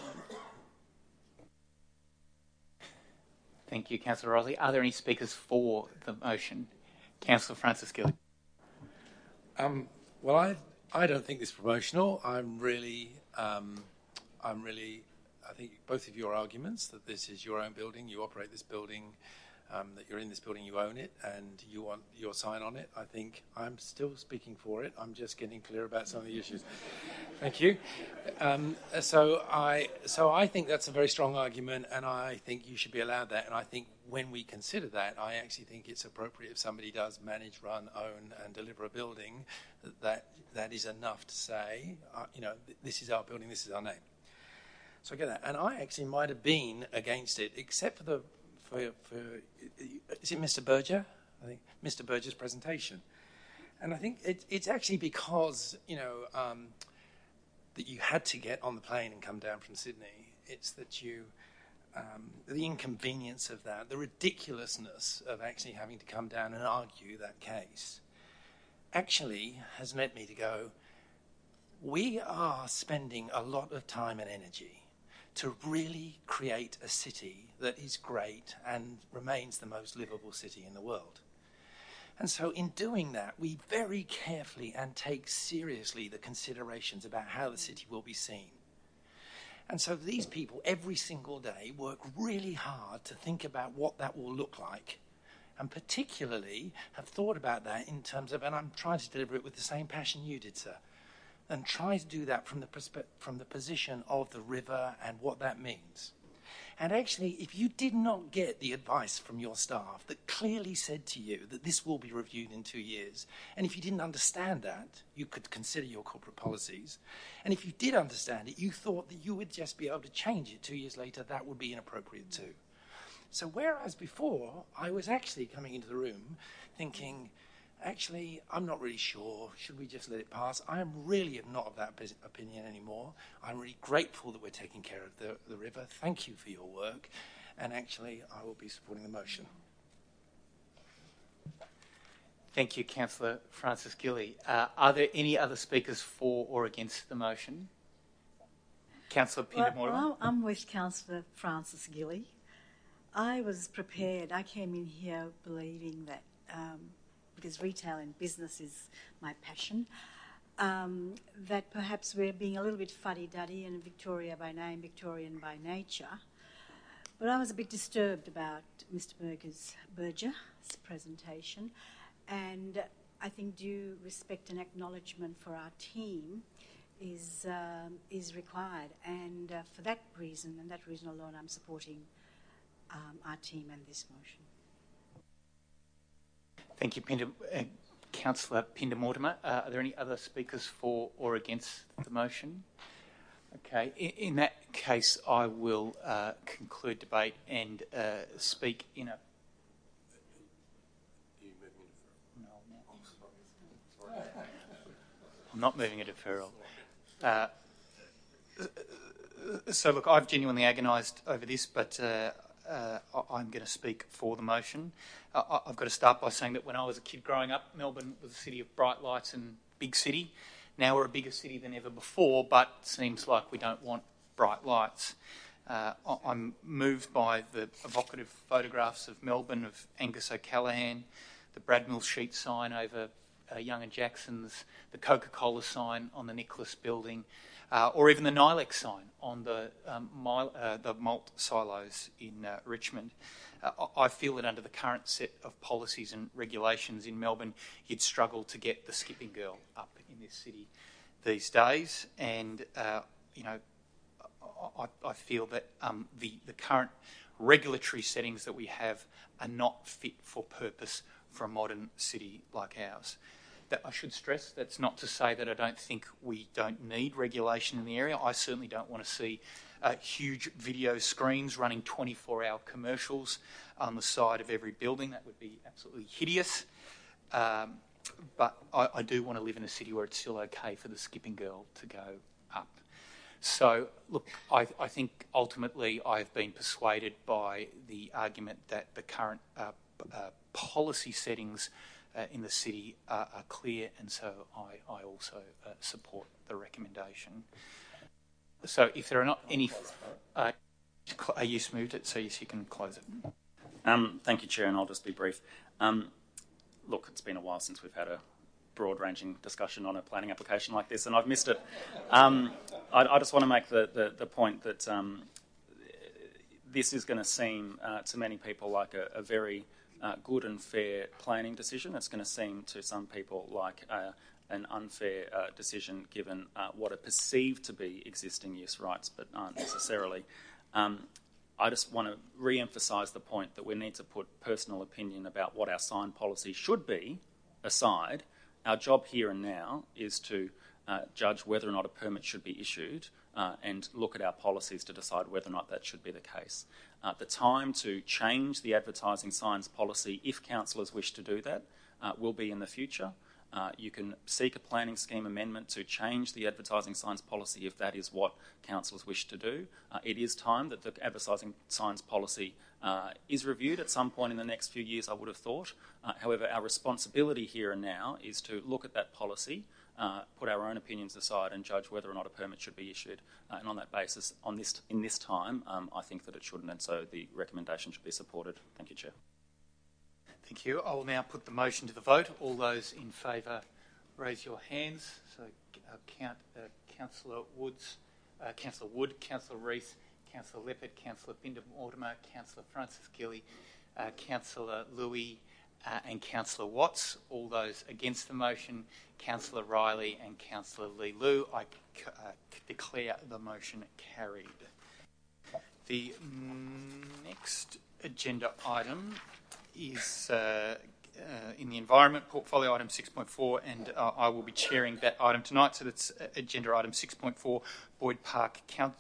Thank you, Councillor Rosley. Are there any speakers for the motion? Councillor Francis Gilly. Well, I don't think this is promotional. I think both of your arguments that this is your own building, you operate this building, that you're in this building, you own it, and you want your sign on it. I think I'm still speaking for it. I'm just getting clear about some of the issues. Thank you. So I think that's a very strong argument, and I think you should be allowed that. And I think when we consider that, I actually think it's appropriate if somebody does manage, run, own, and deliver a building, that is enough to say, this is our building, this is our name. So I get that. And I actually might have been against it, except for is it Mr. Berger? I think Mr. Berger's presentation. And I think it's actually because, that you had to get on the plane and come down from Sydney. It's that the inconvenience of that, the ridiculousness of actually having to come down and argue that case, actually has led me to go, we are spending a lot of time and energy to really create a city that is great and remains the most livable city in the world. And so in doing that, we very carefully and take seriously the considerations about how the city will be seen. And so these people every single day work really hard to think about what that will look like, and particularly have thought about that in terms of, and I'm trying to deliver it with the same passion you did, sir, and try to do that from the position of the river and what that means. And actually, if you did not get the advice from your staff that clearly said to you that this will be reviewed in 2 years, and if you didn't understand that, you could consider your corporate policies. And if you did understand it, you thought that you would just be able to change it 2 years later, that would be inappropriate too. So whereas before, I was actually coming into the room thinking, actually, I'm not really sure. Should we just let it pass? I am really not of that opinion anymore. I'm really grateful that we're taking care of the river. Thank you for your work. And actually, I will be supporting the motion. Thank you, Councillor Francis Gilly. Are there any other speakers for or against the motion? Councillor Pindamortimer. Well, I'm with Councillor Francis Gilly. I was prepared. I came in here believing that because retail and business is my passion, that perhaps we're being a little bit fuddy-duddy and Victoria by name, Victorian by nature. But I was a bit disturbed about Mr. Berger's presentation, and I think due respect and acknowledgement for our team is required. And for that reason, and that reason alone, I'm supporting our team and this motion. Thank you, Councillor Pindamortimer. Are there any other speakers for or against the motion? Okay, in that case, I will conclude debate and speak in a... I'm not moving a deferral. So, look, I've genuinely agonised over this, but I'm going to speak for the motion. I've got to start by saying that when I was a kid growing up, Melbourne was a city of bright lights and big city. Now we're a bigger city than ever before, but it seems like we don't want bright lights. I'm moved by the evocative photographs of Melbourne, of Angus O'Callaghan, the Brad Mills sheet sign over Young and Jackson's, the Coca-Cola sign on the Nicholas building, or even the Nilex sign on the malt silos in Richmond. I feel that under the current set of policies and regulations in Melbourne, you'd struggle to get the skipping girl up in this city these days. And, I feel that the current regulatory settings that we have are not fit for purpose for a modern city like ours. That I should stress, that's not to say that I don't think we don't need regulation in the area. I certainly don't want to see huge video screens running 24-hour commercials on the side of every building. That would be absolutely hideous. But I do want to live in a city where it's still okay for the skipping girl to go up. So, look, I think ultimately I've been persuaded by the argument that the current policy settings in the city are clear, and so I also support the recommendation. So if there are not any... you moved it, so yes, you can close it. Thank you, Chair, and I'll just be brief. Look, it's been a while since we've had a broad-ranging discussion on a planning application like this, and I've missed it. I just want to make the point that this is going to seem to many people like a very good and fair planning decision. It's going to seem to some people like an unfair decision given what are perceived to be existing use rights but aren't necessarily. I just want to re-emphasise the point that we need to put personal opinion about what our sign policy should be aside. Our job here and now is to judge whether or not a permit should be issued and look at our policies to decide whether or not that should be the case. The time to change the advertising signs policy, if councillors wish to do that, will be in the future. You can seek a planning scheme amendment to change the advertising signs policy if that is what councillors wish to do. It is time that the advertising signs policy is reviewed at some point in the next few years, I would have thought. However, our responsibility here and now is to look at that policy, put our own opinions aside and judge whether or not a permit should be issued. And on that basis, in this time, I think that it shouldn't, and so the recommendation should be supported. Thank you, Chair. Thank you. I will now put the motion to the vote. All those in favour, raise your hands. So count Councillor Wood, Councillor Rees, Councillor Leppert, Councillor Pindamortimer, Councillor Francis Gilly, Councillor Louis and Councillor Watts. All those against the motion, Councillor Riley and Councillor Lee Loo. I declare the motion carried. The next agenda item is in the environment portfolio, item 6.4, and I will be chairing that item tonight. So that's agenda item 6.4, Boyd Park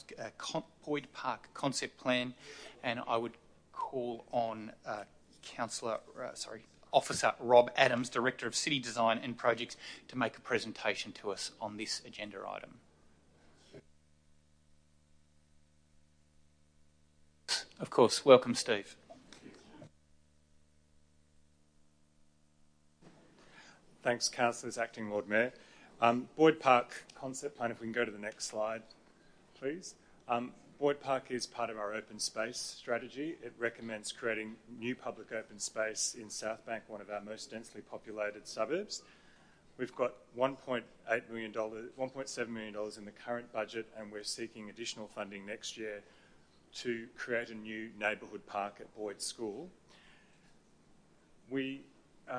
Concept Plan, and I would call on Officer Rob Adams, Director of City Design and Projects, to make a presentation to us on this agenda item. Of course. Welcome, Steve. Thanks, Councillors. Acting Lord Mayor. Boyd Park Concept Plan, if we can go to the next slide, please. Boyd Park is part of our open space strategy. It recommends creating new public open space in Southbank, one of our most densely populated suburbs. We've got $1.7 million in the current budget, and we're seeking additional funding next year to create a new neighbourhood park at Boyd School. We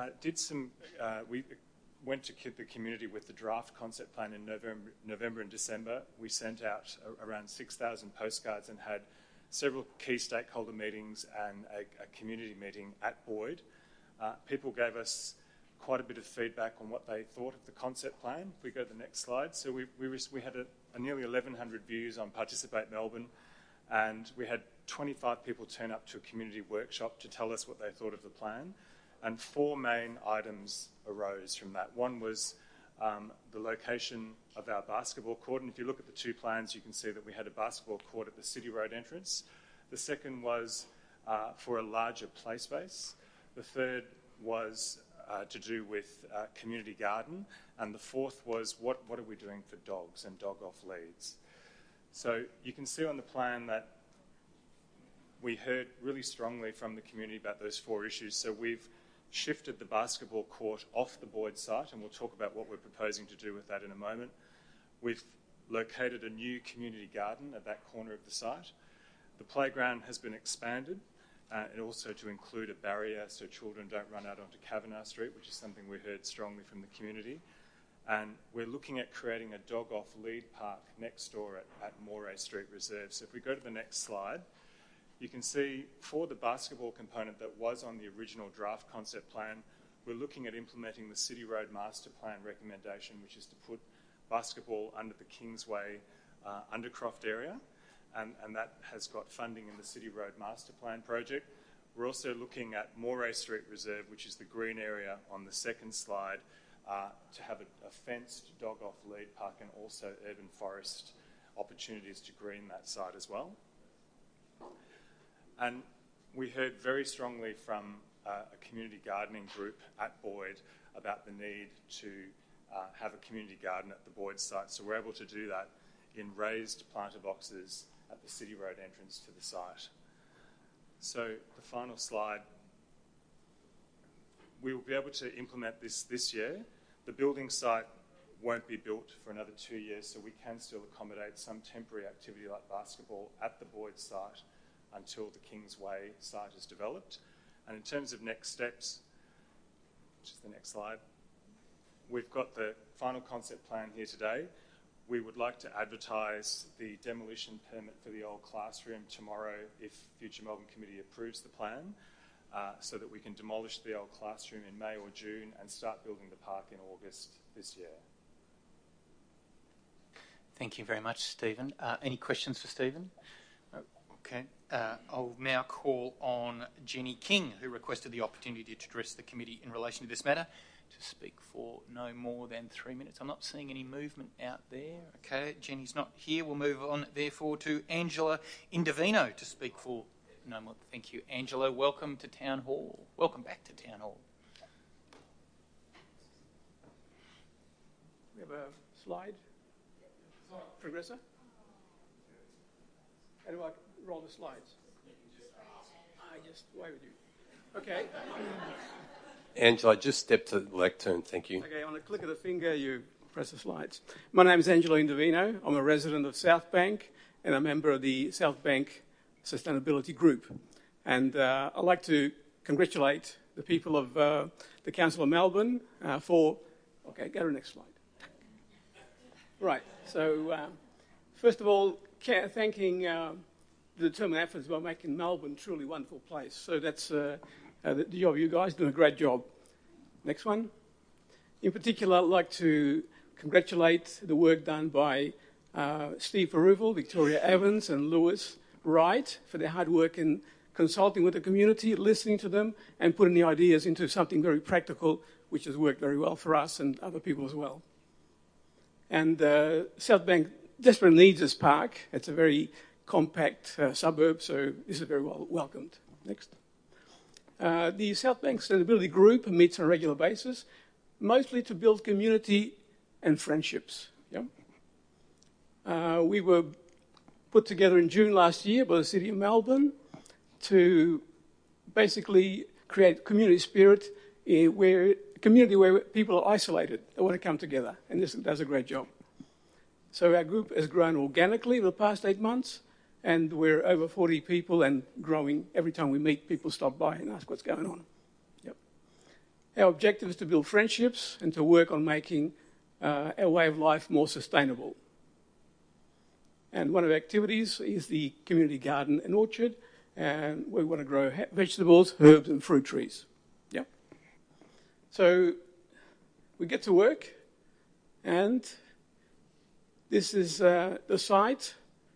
went to the community with the draft concept plan in November and December. We sent out around 6,000 postcards and had several key stakeholder meetings and a community meeting at Boyd. People gave us quite a bit of feedback on what they thought of the concept plan. If we go to the next slide. So we had a nearly 1,100 views on Participate Melbourne, and we had 25 people turn up to a community workshop to tell us what they thought of the plan. And 4 main items arose from that. One was the location of our basketball court, and if you look at the 2 plans, you can see that we had a basketball court at the City Road entrance. The second was for a larger play space. The third was to do with community garden, and the fourth was what are we doing for dogs and dog-off leads. So you can see on the plan that we heard really strongly from the community about those 4 issues. So we've shifted the basketball court off the Boyd site, and we'll talk about what we're proposing to do with that in a moment. We've located a new community garden at that corner of the site. The playground has been expanded, and also to include a barrier so children don't run out onto Kavanagh Street, which is something we heard strongly from the community. And we're looking at creating a dog-off lead park next door at Moray Street Reserve. So if we go to the next slide, you can see for the basketball component that was on the original draft concept plan, we're looking at implementing the City Road Master Plan recommendation, which is to put basketball under the Kingsway Undercroft area, and that has got funding in the City Road Master Plan project. We're also looking at Moray Street Reserve, which is the green area on the second slide, to have a fenced dog-off lead park and also urban forest opportunities to green that site as well. And we heard very strongly from a community gardening group at Boyd about the need to have a community garden at the Boyd site. So we're able to do that in raised planter boxes at the City Road entrance to the site. So the final slide, we will be able to implement this year. The building site won't be built for another 2 years, so we can still accommodate some temporary activity like basketball at the Boyd site until the Kingsway site is developed. And in terms of next steps, which is the next slide, we've got the final concept plan here today. We would like to advertise the demolition permit for the old classroom tomorrow if Future Melbourne Committee approves the plan, so that we can demolish the old classroom in May or June and start building the park in August this year. Thank you very much, Stephen. Any questions for Stephen? Okay. I'll now call on Jenny King, who requested the opportunity to address the committee in relation to this matter, to speak for no more than 3 minutes. I'm not seeing any movement out there. Okay, Jenny's not here. We'll move on, therefore, to Angela Indovino to speak for no more. Thank you, Angela. Welcome to Town Hall. Welcome back to Town Hall. We have a slide. Progressor? How do I roll the slides? I just wave with you. Okay. Angela, just step to the lectern, thank you. Okay, on a click of the finger, you press the slides. My name is Angela Indovino. I'm a resident of Southbank and a member of the Southbank Sustainability Group. And I'd like to congratulate the people of the Council of Melbourne for... Okay, go to the next slide. Right, so first of all, thanking determined efforts by making Melbourne a truly wonderful place. So that's the job. You guys doing a great job. Next one. In particular, I'd like to congratulate the work done by Steve Peruval, Victoria Evans and Lewis Wright for their hard work in consulting with the community, listening to them and putting the ideas into something very practical, which has worked very well for us and other people as well. And South Bank desperately needs this park. It's a very compact suburb, so this is very well welcomed. Next. The South Bank Sustainability Group meets on a regular basis, mostly to build community and friendships. Yeah? We were put together in June last year by the City of Melbourne to basically create community spirit where a community where people are isolated. They want to come together, and this does a great job. So our group has grown organically in the past 8 months, and we're over 40 people and growing. Every time we meet, people stop by and ask what's going on. Yep. Our objective is to build friendships and to work on making our way of life more sustainable. And one of our activities is the community garden and orchard, and we want to grow vegetables, herbs and fruit trees. Yep. So we get to work, and this is the site.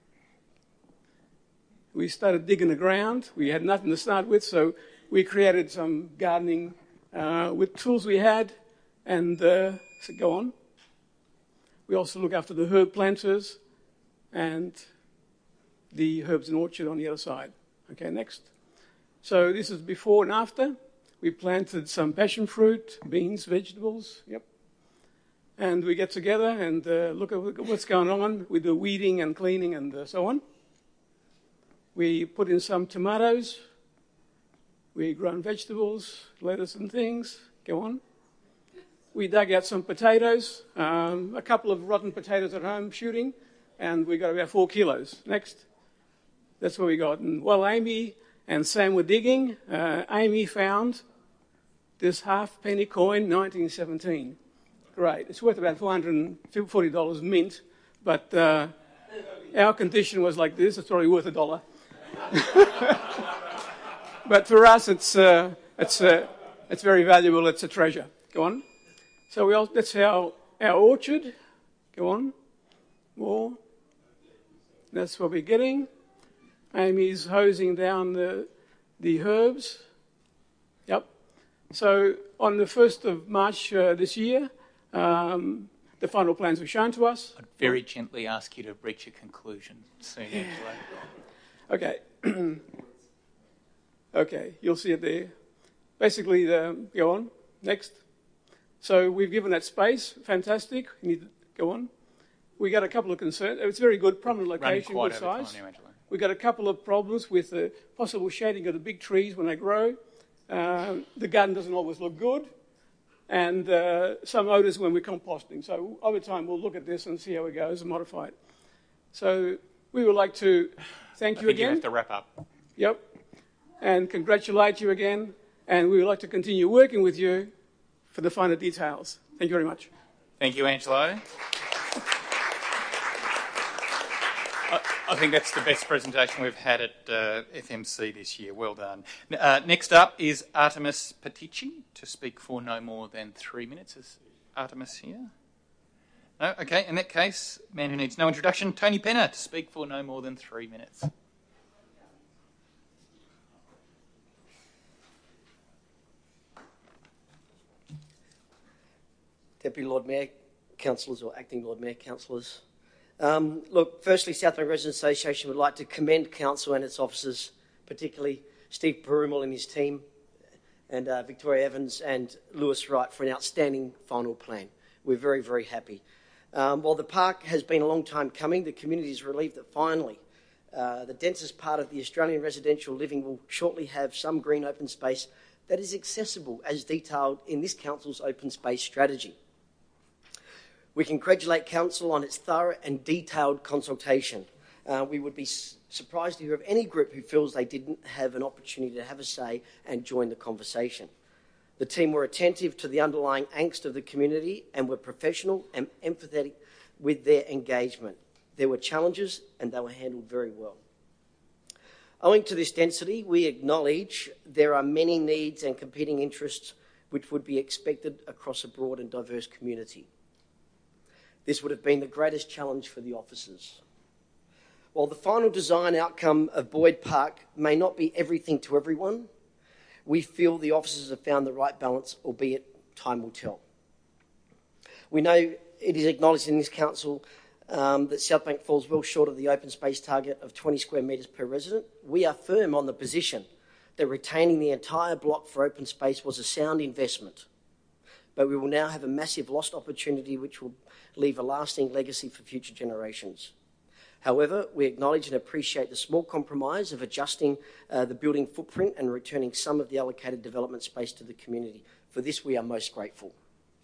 We started digging the ground. We had nothing to start with, so we created some gardening with tools we had, and so go on. We also look after the herb planters and the herbs and orchard on the other side. Okay, next. So this is before and after. We planted some passion fruit, beans, vegetables. Yep. And we get together and look at what's going on. We do weeding and cleaning and so on. We put in some tomatoes. We grown vegetables, lettuce and things. Go on. We dug out some potatoes, a couple of rotten potatoes at home shooting, and we got about 4 kilos. Next. That's what we got. And while Amy and Sam were digging, Amy found this half-penny coin, 1917. Great. It's worth about $440 mint, but our condition was like this. It's probably worth $1. But for us, it's very valuable. It's a treasure. Go on. So that's our orchard. Go on. More. That's what we're getting. Amy's hosing down the herbs. Yep. So on the 1st of March this year, the final plans were shown to us. I'd very gently ask you to reach a conclusion soon, Angelo. Okay. Okay, you'll see it there. Basically, go on. Next. So we've given that space. Fantastic. You need to go on. We got a couple of concerns. It's very good, prominent location, good size. We got a couple of problems with the possible shading of the big trees when they grow. The garden doesn't always look good, and some odours when we're composting. So over time, we'll look at this and see how it goes and modify it. So we would like to thank you again. You have to wrap up. Yep. And congratulate you again. And we would like to continue working with you for the finer details. Thank you very much. Thank you, Angelo. I think that's the best presentation we've had at FMC this year. Well done. Next up is Artemis Petici to speak for no more than 3 minutes. Is Artemis here? No? Okay, in that case, man who needs no introduction, Tony Penner to speak for no more than 3 minutes. Deputy Lord Mayor, councillors or acting Lord Mayor, councillors. Look, firstly, South Bank Residents Association would like to commend council and its officers, particularly Steve Perumal and his team, and Victoria Evans and Lewis Wright for an outstanding final plan. We're very, very happy. While the park has been a long time coming, the community is relieved that finally the densest part of the Australian residential living will shortly have some green open space that is accessible as detailed in this council's open space strategy. We congratulate council on its thorough and detailed consultation. We would be surprised to hear of any group who feels they didn't have an opportunity to have a say and join the conversation. The team were attentive to the underlying angst of the community and were professional and empathetic with their engagement. There were challenges and they were handled very well. Owing to this density, we acknowledge there are many needs and competing interests which would be expected across a broad and diverse community. This would have been the greatest challenge for the officers. While the final design outcome of Boyd Park may not be everything to everyone, we feel the officers have found the right balance, albeit time will tell. We know it is acknowledged in this council that Southbank falls well short of the open space target of 20 square metres per resident. We are firm on the position that retaining the entire block for open space was a sound investment, but we will now have a massive lost opportunity which will leave a lasting legacy for future generations. However, we acknowledge and appreciate the small compromise of adjusting the building footprint and returning some of the allocated development space to the community. For this, we are most grateful.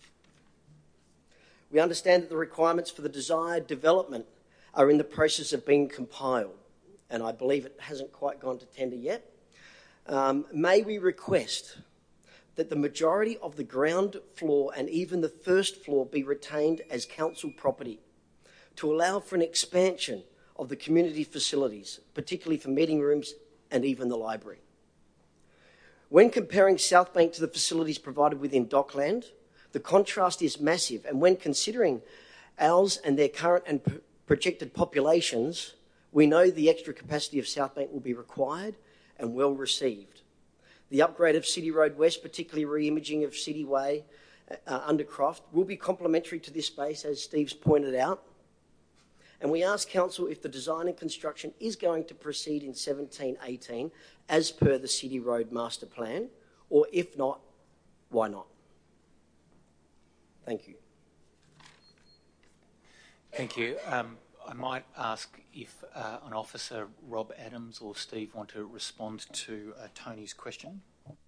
We understand that the requirements for the desired development are in the process of being compiled, and I believe it hasn't quite gone to tender yet. May we request that the majority of the ground floor and even the first floor be retained as council property to allow for an expansion of the community facilities, particularly for meeting rooms and even the library. When comparing Southbank to the facilities provided within Dockland, the contrast is massive, and when considering ours and their current and projected populations, we know the extra capacity of Southbank will be required and well received. The upgrade of City Road West, particularly re-imaging of City Way, Undercroft, will be complementary to this space, as Steve's pointed out. And we ask Council if the design and construction is going to proceed in 1718 as per the City Road Master Plan, or if not, why not? Thank you. Thank you. I might ask if an officer, Rob Adams or Steve, want to respond to Tony's question.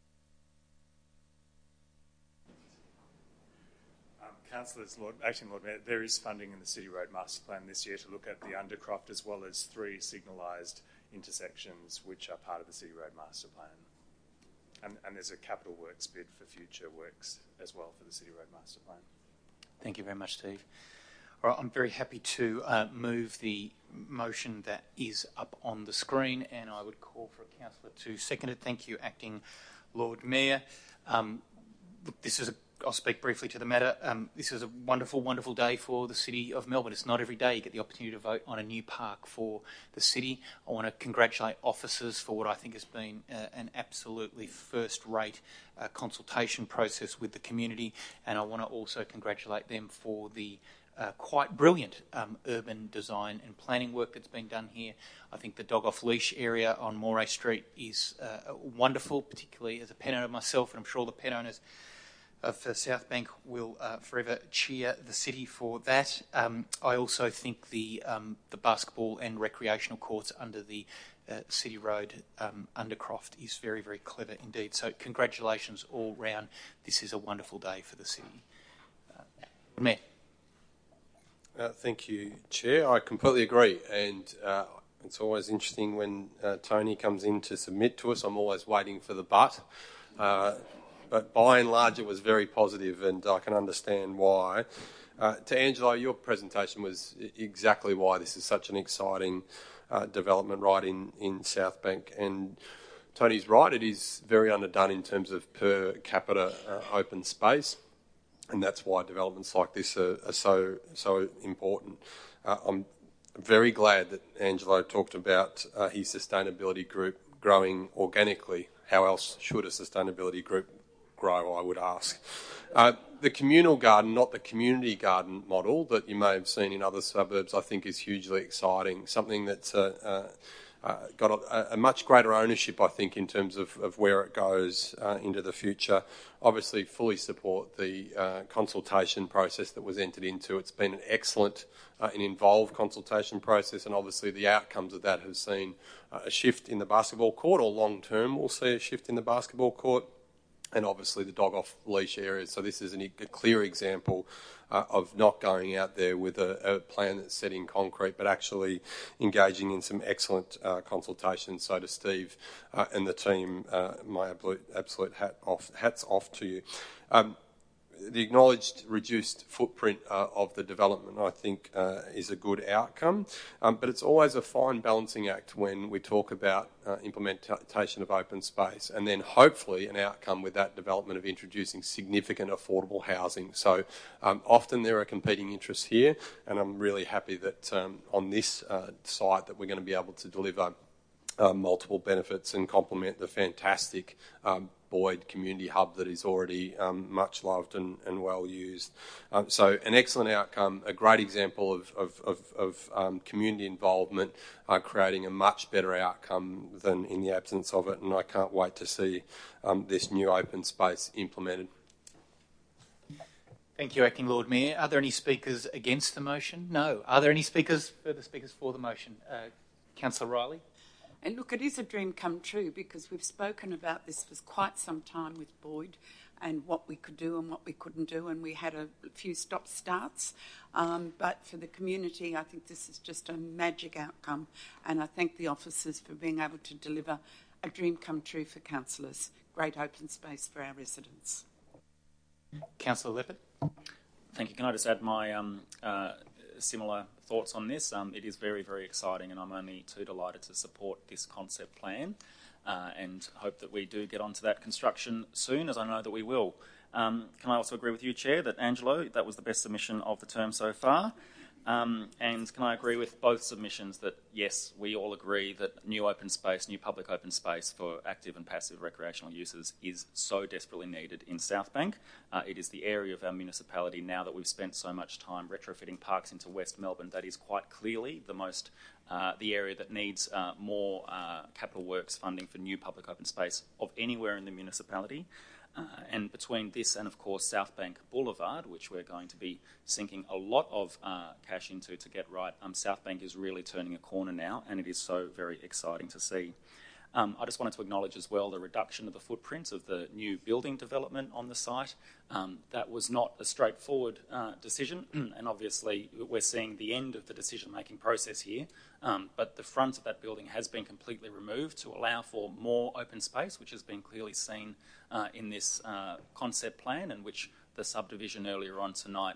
Councillors, Lord Mayor, there is funding in the City Road Master Plan this year to look at the Undercroft as well as 3 signalised intersections which are part of the City Road Master Plan. And there's a capital works bid for future works as well for the City Road Master Plan. Thank you very much, Steve. All right, I'm very happy to move the motion that is up on the screen, and I would call for a councillor to second it. Thank you, Acting Lord Mayor. Look, I'll speak briefly to the matter. This is a wonderful, wonderful day for the City of Melbourne. It's not every day you get the opportunity to vote on a new park for the city. I want to congratulate officers for what I think has been an absolutely first-rate consultation process with the community, and I want to also congratulate them for the quite brilliant urban design and planning work that's been done here. I think the dog off leash area on Moray Street is wonderful, particularly as a pet owner myself, and I'm sure the pet owners of Southbank will forever cheer the city for that. I also think the basketball and recreational courts under the City Road Undercroft is very, very clever indeed. So congratulations all round. This is a wonderful day for the city. Mayor. Thank you, Chair. I completely agree, and it's always interesting when Tony comes in to submit to us. I'm always waiting for the but. But by and large, it was very positive, and I can understand why. To Angelo, your presentation was exactly why this is such an exciting development right in Southbank. And Tony's right, it is very underdone in terms of per capita open space, and that's why developments like this are so important. I'm very glad that Angelo talked about his sustainability group growing organically. How else should a sustainability group grow, I would ask. The communal garden, not the community garden model that you may have seen in other suburbs, I think is hugely exciting. Something that's got a much greater ownership, I think, in terms of where it goes into the future. Obviously, fully support the consultation process that was entered into. It's been an excellent and involved consultation process, and obviously the outcomes of that have seen a shift in the basketball court, or long term we'll see a shift in the basketball court, and obviously the dog off leash areas. So this is a clear example of not going out there with a plan that's set in concrete, but actually engaging in some excellent consultations. So to Steve and the team, my absolute hats off to you. the acknowledged reduced footprint of the development, I think, is a good outcome. But it's always a fine balancing act when we talk about implementation of open space, and then hopefully an outcome with that development of introducing significant affordable housing. So often there are competing interests here, and I'm really happy that on this site that we're going to be able to deliver multiple benefits and complement the fantastic Boyd community hub that is already much loved and well used. So an excellent outcome, a great example of community involvement, creating a much better outcome than in the absence of it, and I can't wait to see this new open space implemented. Thank you, Acting Lord Mayor. Are there any speakers against the motion? No. Are there any further speakers for the motion? Councillor Riley? And look, it is a dream come true because we've spoken about this for quite some time with Boyd and what we could do and what we couldn't do, and we had a few stop-starts. But for the community, I think this is just a magic outcome, and I thank the officers for being able to deliver a dream come true for councillors. Great open space for our residents. Councillor Leppard? Thank you. Can I just add my similar thoughts on this? It is very, very exciting, and I'm only too delighted to support this concept plan and hope that we do get onto that construction soon, as I know that we will. Can I also agree with you, Chair, that Angelo, that was the best submission of the term so far? And can I agree with both submissions that, yes, we all agree that new open space, new public open space for active and passive recreational uses is so desperately needed in Southbank. It is the area of our municipality, now that we've spent so much time retrofitting parks into West Melbourne, that is quite clearly the area that needs more capital works funding for new public open space of anywhere in the municipality. And between this and, of course, Southbank Boulevard, which we're going to be sinking a lot of cash into to get right, Southbank is really turning a corner now, and it is so very exciting to see. I just wanted to acknowledge as well the reduction of the footprint of the new building development on the site. That was not a straightforward decision, and obviously we're seeing the end of the decision-making process here. But the front of that building has been completely removed to allow for more open space, which has been clearly seen in this concept plan, and which the subdivision earlier on tonight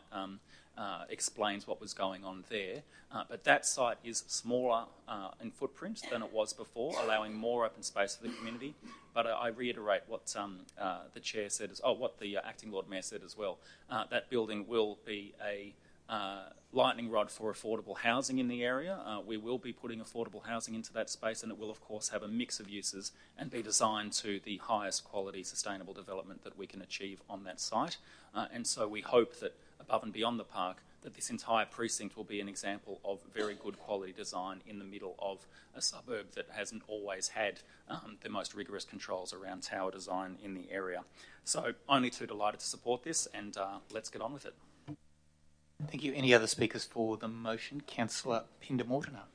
explains what was going on there. But that site is smaller in footprint than it was before, allowing more open space for the community. But I reiterate what the Chair said, what the Acting Lord Mayor said as well. That building will be a lightning rod for affordable housing in the area. We will be putting affordable housing into that space, and it will of course have a mix of uses and be designed to the highest quality sustainable development that we can achieve on that site. And so we hope that above and beyond the park, that this entire precinct will be an example of very good quality design in the middle of a suburb that hasn't always had the most rigorous controls around tower design in the area. So only too delighted to support this, and let's get on with it. Thank you. Any other speakers for the motion? Councillor Pinder-Mortimer.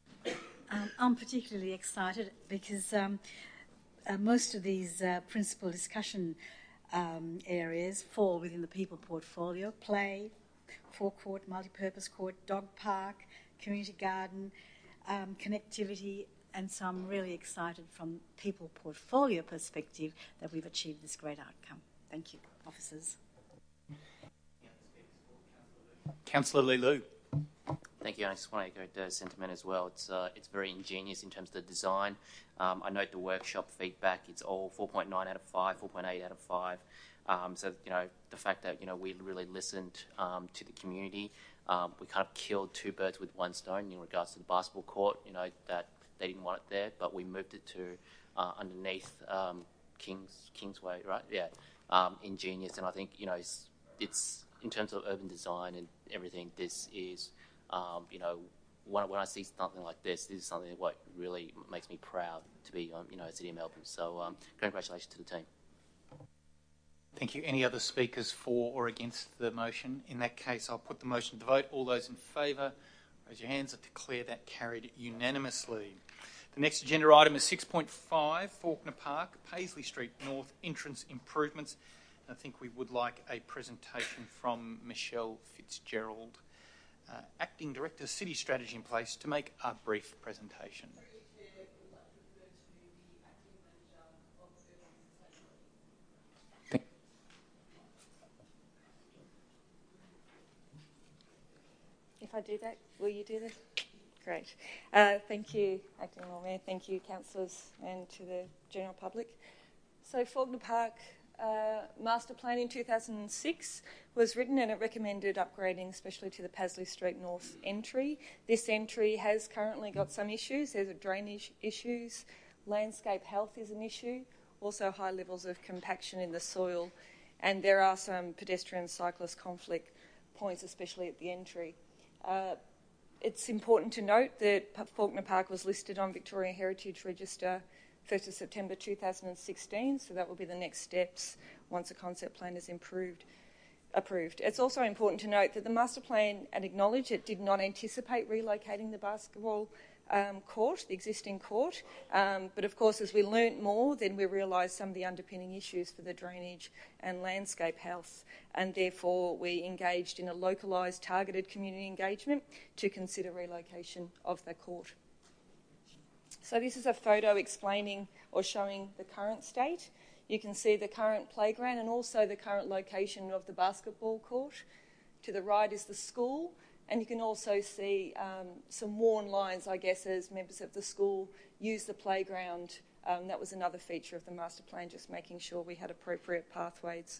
I'm particularly excited because most of these principal discussion areas fall within the people portfolio: play, forecourt, multi-purpose court, dog park, community garden, connectivity, and so I'm really excited from people portfolio perspective that we've achieved this great outcome. Thank you, officers. Councillor Leloo. Thank you. I just want to echo the sentiment as well. It's very ingenious in terms of the design. I note the workshop feedback. It's all 4.9 out of 5, 4.8 out of 5. So, the fact that, we really listened to the community. We kind of killed two birds with one stone in regards to the basketball court, that they didn't want it there, but we moved it to underneath Kingsway, right? Yeah. Ingenious. And I think, it's in terms of urban design and everything, this is, when I see something like this is something that what really makes me proud to be, a City of Melbourne. So congratulations to the team. Thank you. Any other speakers for or against the motion? In that case, I'll put the motion to vote. All those in favour, raise your hands. I declare that carried unanimously. The next agenda item is 6.5, Fawkner Park, Paisley Street North entrance improvements. I think we would like a presentation from Michelle Fitzgerald, Acting Director, City Strategy in Place, to make a brief presentation. if I do that? Will you do this? Great. Thank you, Acting Lord Mayor. Thank you, councillors, and to the general public. So Fawkner Park master plan in 2006 was written, and it recommended upgrading especially to the Pasley Street North entry. This entry has currently got some issues. There's drainage issues, landscape health is an issue, also high levels of compaction in the soil, and there are some pedestrian cyclist conflict points, especially at the entry. It's important to note that Fawkner Park was listed on Victoria Heritage Register 1st of September 2016, so that will be the next steps once a concept plan is approved. It's also important to note that the master plan and acknowledge it did not anticipate relocating the basketball court, the existing court, but of course as we learnt more then we realised some of the underpinning issues for the drainage and landscape health, and therefore we engaged in a localised targeted community engagement to consider relocation of the court. So this is a photo explaining or showing the current state. You can see the current playground and also the current location of the basketball court. To the right is the school, and you can also see some worn lines, I guess, as members of the school use the playground. That was another feature of the master plan, just making sure we had appropriate pathways.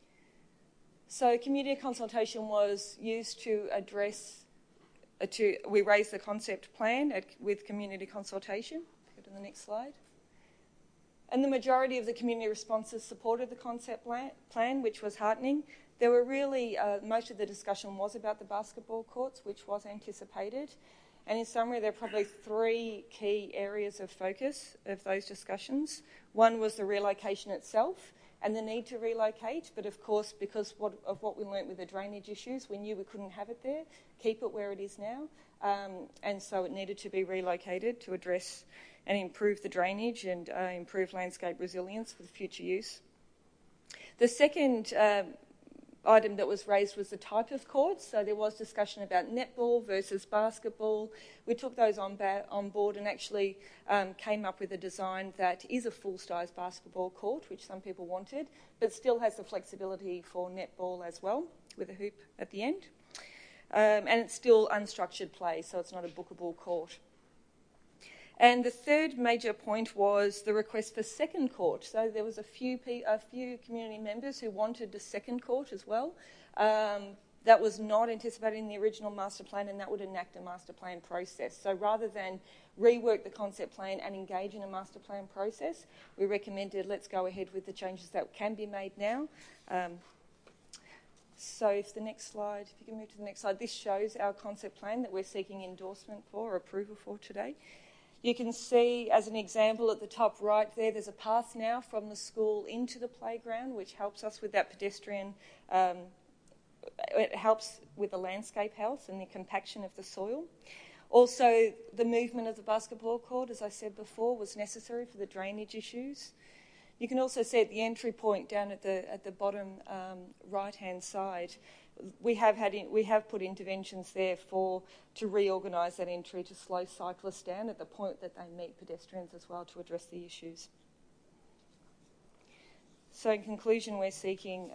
So community consultation was used to address we raised the concept plan with community consultation. Go to the next slide. And the majority of the community responses supported the concept plan, which was heartening. There were really, most of the discussion was about the basketball courts, which was anticipated. And in summary, there are probably three key areas of focus of those discussions. One was the relocation itself and the need to relocate, but of course, because of what we learnt with the drainage issues, we knew we couldn't have it there, keep it where it is now, and so it needed to be relocated to address and improve the drainage and improve landscape resilience for the future use. The second item that was raised was the type of courts. So there was discussion about netball versus basketball. We took those on board and actually came up with a design that is a full-size basketball court, which some people wanted, but still has the flexibility for netball as well, with a hoop at the end. And it's still unstructured play, so it's not a bookable court. And the third major point was the request for second court. So there was a few community members who wanted a second court as well. That was not anticipated in the original master plan, and that would enact a master plan process. So rather than rework the concept plan and engage in a master plan process, we recommended let's go ahead with the changes that can be made now. So if you can move to the next slide, this shows our concept plan that we're seeking endorsement for or approval for today. You can see, as an example, at the top right there's a path now from the school into the playground, which helps us with that pedestrian. It helps with the landscape health and the compaction of the soil. Also, the movement of the basketball court, as I said before, was necessary for the drainage issues. You can also see at the entry point down at the bottom right-hand side, we have put interventions there to reorganise that entry to slow cyclists down at the point that they meet pedestrians as well to address the issues. So in conclusion, we're seeking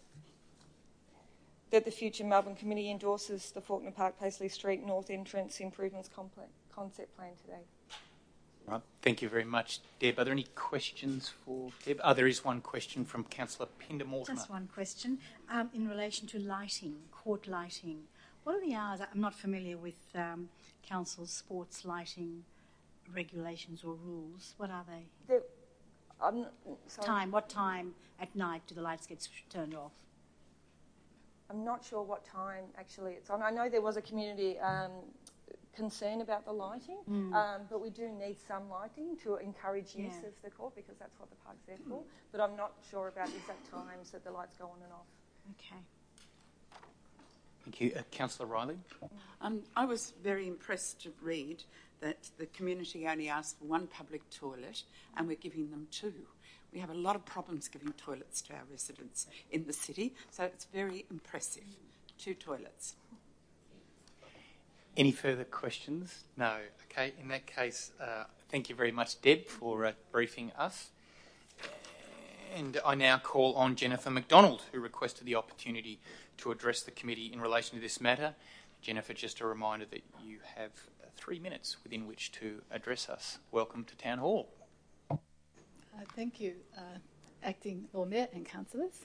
that the future Melbourne Committee endorses the Fawkner Park Paisley Street North Entrance Improvements Concept Plan today. Right. Thank you very much, Deb. Are there any questions for Deb? There is one question from Councillor Pinder-Mortimer. Just one question in relation to lighting, court lighting. What are the hours? I'm not familiar with council's sports lighting regulations or rules. What are they? What time at night do the lights get turned off? I'm not sure what time actually it's on. I know there was a community concern about the lighting, but we do need some lighting to encourage use of the court because that's what the park's there for. But I'm not sure about the exact times that the lights go on and off. Okay. Thank you. Councillor Riley? I was very impressed to read that the community only asked for one public toilet and we're giving them two. We have a lot of problems giving toilets to our residents in the city, so it's very impressive. 2 toilets. Any further questions? No. Okay, in that case, thank you very much, Deb, for briefing us. And I now call on Jennifer McDonald, who requested the opportunity to address the committee in relation to this matter. Jennifer, just a reminder that you have 3 minutes within which to address us. Welcome to Town Hall. Thank you, Acting Lord Mayor and councillors.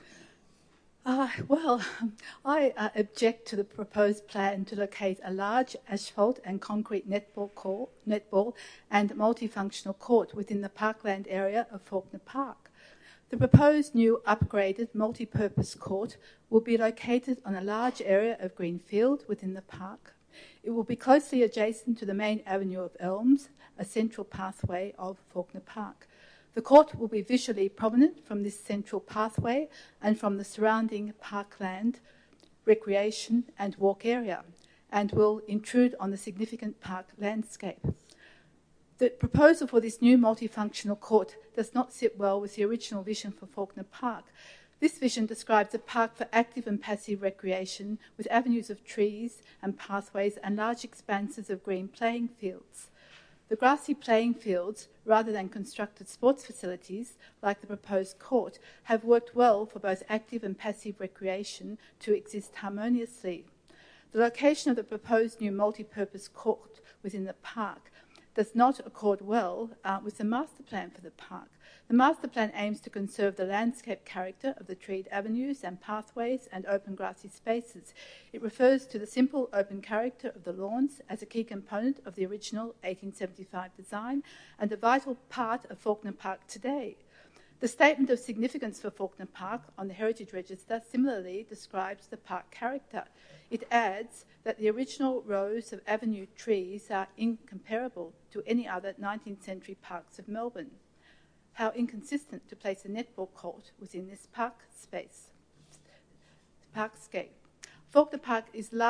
I object to the proposed plan to locate a large asphalt and concrete netball and multifunctional court within the parkland area of Fawkner Park. The proposed new upgraded multi-purpose court will be located on a large area of green field within the park. It will be closely adjacent to the main avenue of elms, a central pathway of Fawkner Park. The court will be visually prominent from this central pathway and from the surrounding parkland, recreation and walk area, and will intrude on the significant park landscape. The proposal for this new multifunctional court does not sit well with the original vision for Fawkner Park. This vision describes a park for active and passive recreation with avenues of trees and pathways and large expanses of green playing fields. The grassy playing fields, rather than constructed sports facilities like the proposed court, have worked well for both active and passive recreation to exist harmoniously. The location of the proposed new multi-purpose court within the park does not accord well with the master plan for the park. The master plan aims to conserve the landscape character of the treed avenues and pathways and open grassy spaces. It refers to the simple open character of the lawns as a key component of the original 1875 design and a vital part of Fawkner Park today. The statement of significance for Fawkner Park on the Heritage Register similarly describes the park character. It adds that the original rows of avenue trees are incomparable to any other 19th century parks of Melbourne. How inconsistent to place a netball court within this parkscape. Fawkner Park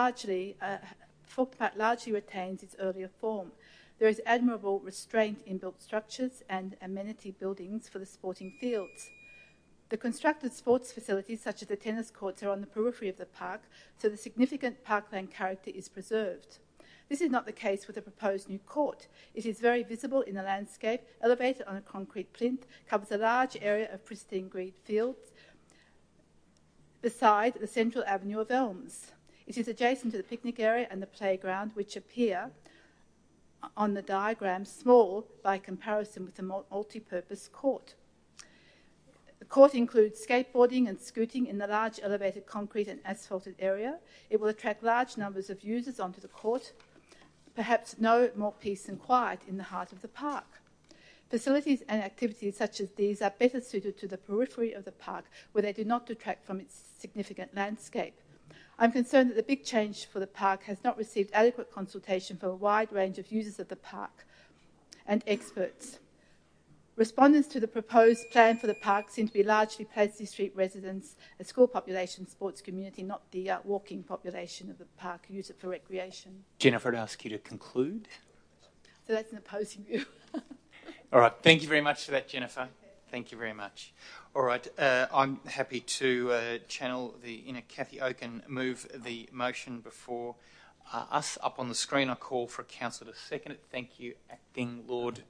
largely retains its earlier form. There is admirable restraint in built structures and amenity buildings for the sporting fields. The constructed sports facilities, such as the tennis courts, are on the periphery of the park, so the significant parkland character is preserved. This is not the case with the proposed new court. It is very visible in the landscape, elevated on a concrete plinth, covers a large area of pristine green fields beside the central avenue of elms. It is adjacent to the picnic area and the playground, which appear on the diagram small by comparison with the multi-purpose court. The court includes skateboarding and scooting in the large elevated concrete and asphalted area. It will attract large numbers of users onto the court. Perhaps no more peace and quiet in the heart of the park. Facilities and activities such as these are better suited to the periphery of the park, where they do not detract from its significant landscape. I'm concerned that the big change for the park has not received adequate consultation from a wide range of users of the park and experts. Respondents to the proposed plan for the park seem to be largely Paisley Street residents, a school population sports community, not the walking population of the park who use it for recreation. Jennifer, I'd ask you to conclude. So that's an opposing view. All right, thank you very much for that, Jennifer. Thank you very much. All right, I'm happy to channel the inner Cathy Oaken, move the motion before us. Up on the screen, I call for a councillor to second it. Thank you, Acting Lord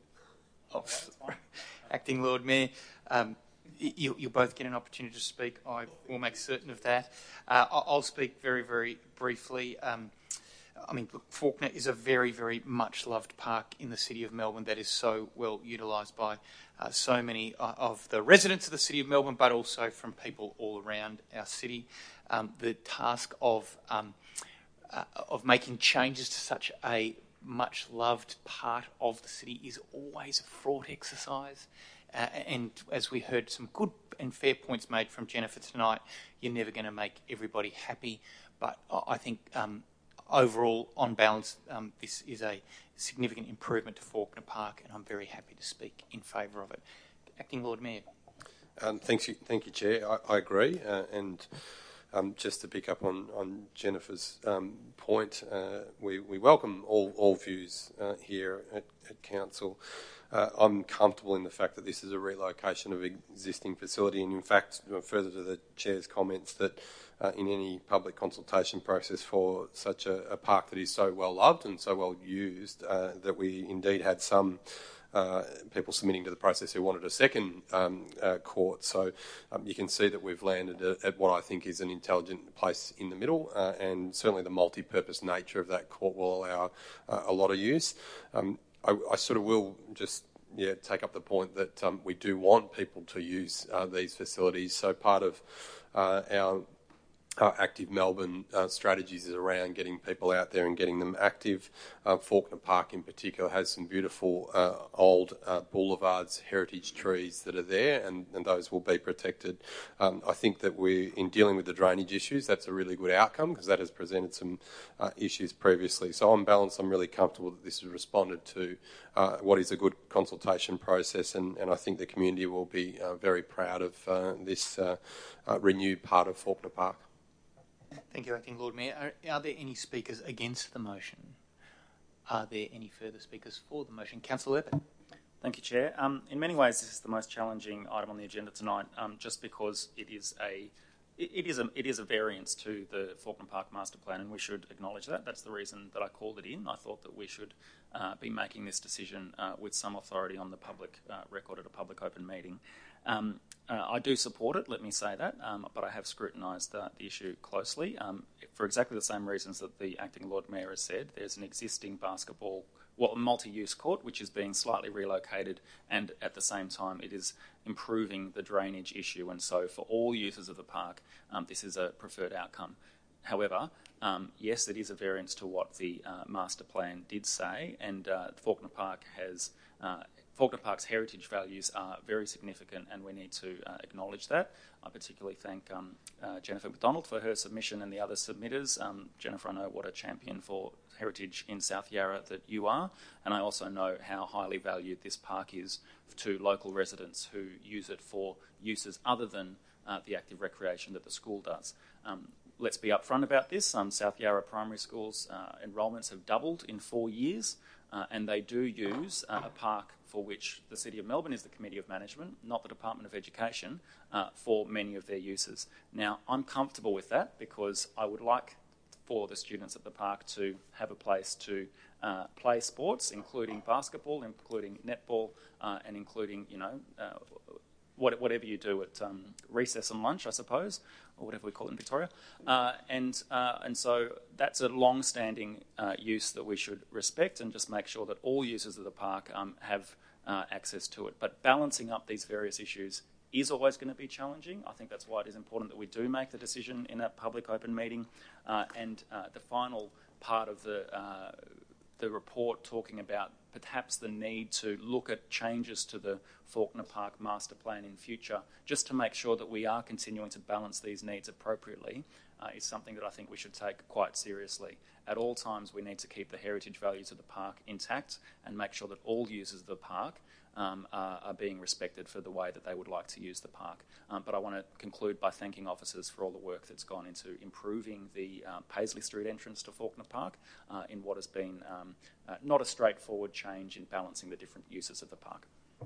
Mayor. You'll both get an opportunity to speak. I will make certain of that. I'll speak very, very briefly. Look, Fawkner is a very, very much loved park in the city of Melbourne that is so well utilised by so many of the residents of the city of Melbourne, but also from people all around our city. The task of making changes to such a much loved part of the city is always a fraught exercise. And as we heard some good and fair points made from Jennifer tonight, you're never going to make everybody happy. But I think overall, on balance, this is a significant improvement to Fawkner Park, and I'm very happy to speak in favour of it. Acting Lord Mayor. Thank you, Chair. I agree. Just to pick up on Jennifer's point, we welcome all views here at Council. I'm comfortable in the fact that this is a relocation of existing facility, and in fact, further to the Chair's comments, that in any public consultation process for such a park that is so well loved and so well used, that we indeed had some people submitting to the process who wanted a second court. So you can see that we've landed at what I think is an intelligent place in the middle, and certainly the multi-purpose nature of that court will allow a lot of use. I sort of will just take up the point that we do want people to use these facilities. So part of our Active Melbourne strategies is around getting people out there and getting them active. Fawkner Park in particular has some beautiful old boulevards, heritage trees that are there, and those will be protected. I think that in dealing with the drainage issues, that's a really good outcome because that has presented some issues previously. So on balance, I'm really comfortable that this has responded to what is a good consultation process, and I think the community will be very proud of this renewed part of Fawkner Park. Thank you, Acting Lord Mayor. Are there any speakers against the motion? Are there any further speakers for the motion? Councillor Eppert. Thank you, Chair. In many ways, this is the most challenging item on the agenda tonight, just because it is a variance to the Fawkner Park Master Plan, and we should acknowledge that. That's the reason that I called it in. I thought that we should be making this decision with some authority on the public record at a public open meeting. I do support it, let me say that, but I have scrutinised the issue closely for exactly the same reasons that the Acting Lord Mayor has said. There's an existing multi-use court which is being slightly relocated, and at the same time it is improving the drainage issue, and so for all users of the park this is a preferred outcome. However, yes, it is a variance to what the master plan did say, and Fawkner Park's heritage values are very significant, and we need to acknowledge that. I particularly thank Jennifer McDonald for her submission and the other submitters. Jennifer, I know what a champion for heritage in South Yarra that you are, and I also know how highly valued this park is to local residents who use it for uses other than the active recreation that the school does. Let's be upfront about this. South Yarra primary schools enrolments have doubled in 4 years, and they do use a park for which the City of Melbourne is the Committee of Management, not the Department of Education, for many of their uses. Now, I'm comfortable with that because I would like for the students at the park to have a place to play sports, including basketball, including netball, and including, whatever you do at recess and lunch, I suppose, or whatever we call it in Victoria. And so that's a long-standing use that we should respect and just make sure that all users of the park have access to it. But balancing up these various issues is always going to be challenging. I think that's why it is important that we do make the decision in a public open meeting. And the final part of the report talking about perhaps the need to look at changes to the Fawkner Park Master Plan in future, just to make sure that we are continuing to balance these needs appropriately, is something that I think we should take quite seriously. At all times, we need to keep the heritage values of the park intact and make sure that all users of the park are being respected for the way that they would like to use the park. But I want to conclude by thanking officers for all the work that's gone into improving the Paisley Street entrance to Fawkner Park in what has been not a straightforward change in balancing the different uses of the park.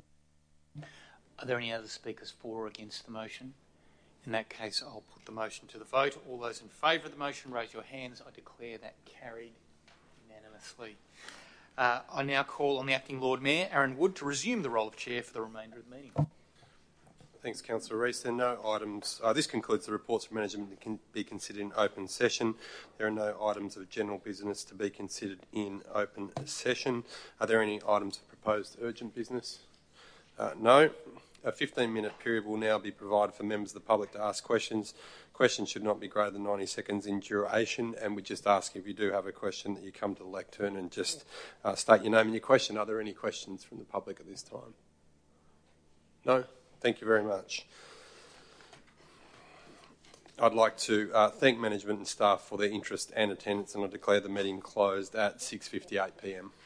Are there any other speakers for or against the motion? In that case, I'll put the motion to the vote. All those in favour of the motion, raise your hands. I declare that carried unanimously. I now call on the Acting Lord Mayor, Aaron Wood, to resume the role of Chair for the remainder of the meeting. Thanks, Councillor Rees. There are no items. This concludes the reports from management that can be considered in open session. There are no items of general business to be considered in open session. Are there any items of proposed urgent business? No. A 15-minute period will now be provided for members of the public to ask questions. Questions should not be greater than 90 seconds in duration, and we just ask if you do have a question that you come to the lectern and just state your name and your question. Are there any questions from the public at this time? No? Thank you very much. I'd like to thank management and staff for their interest and attendance, and I declare the meeting closed at 6:58 p.m.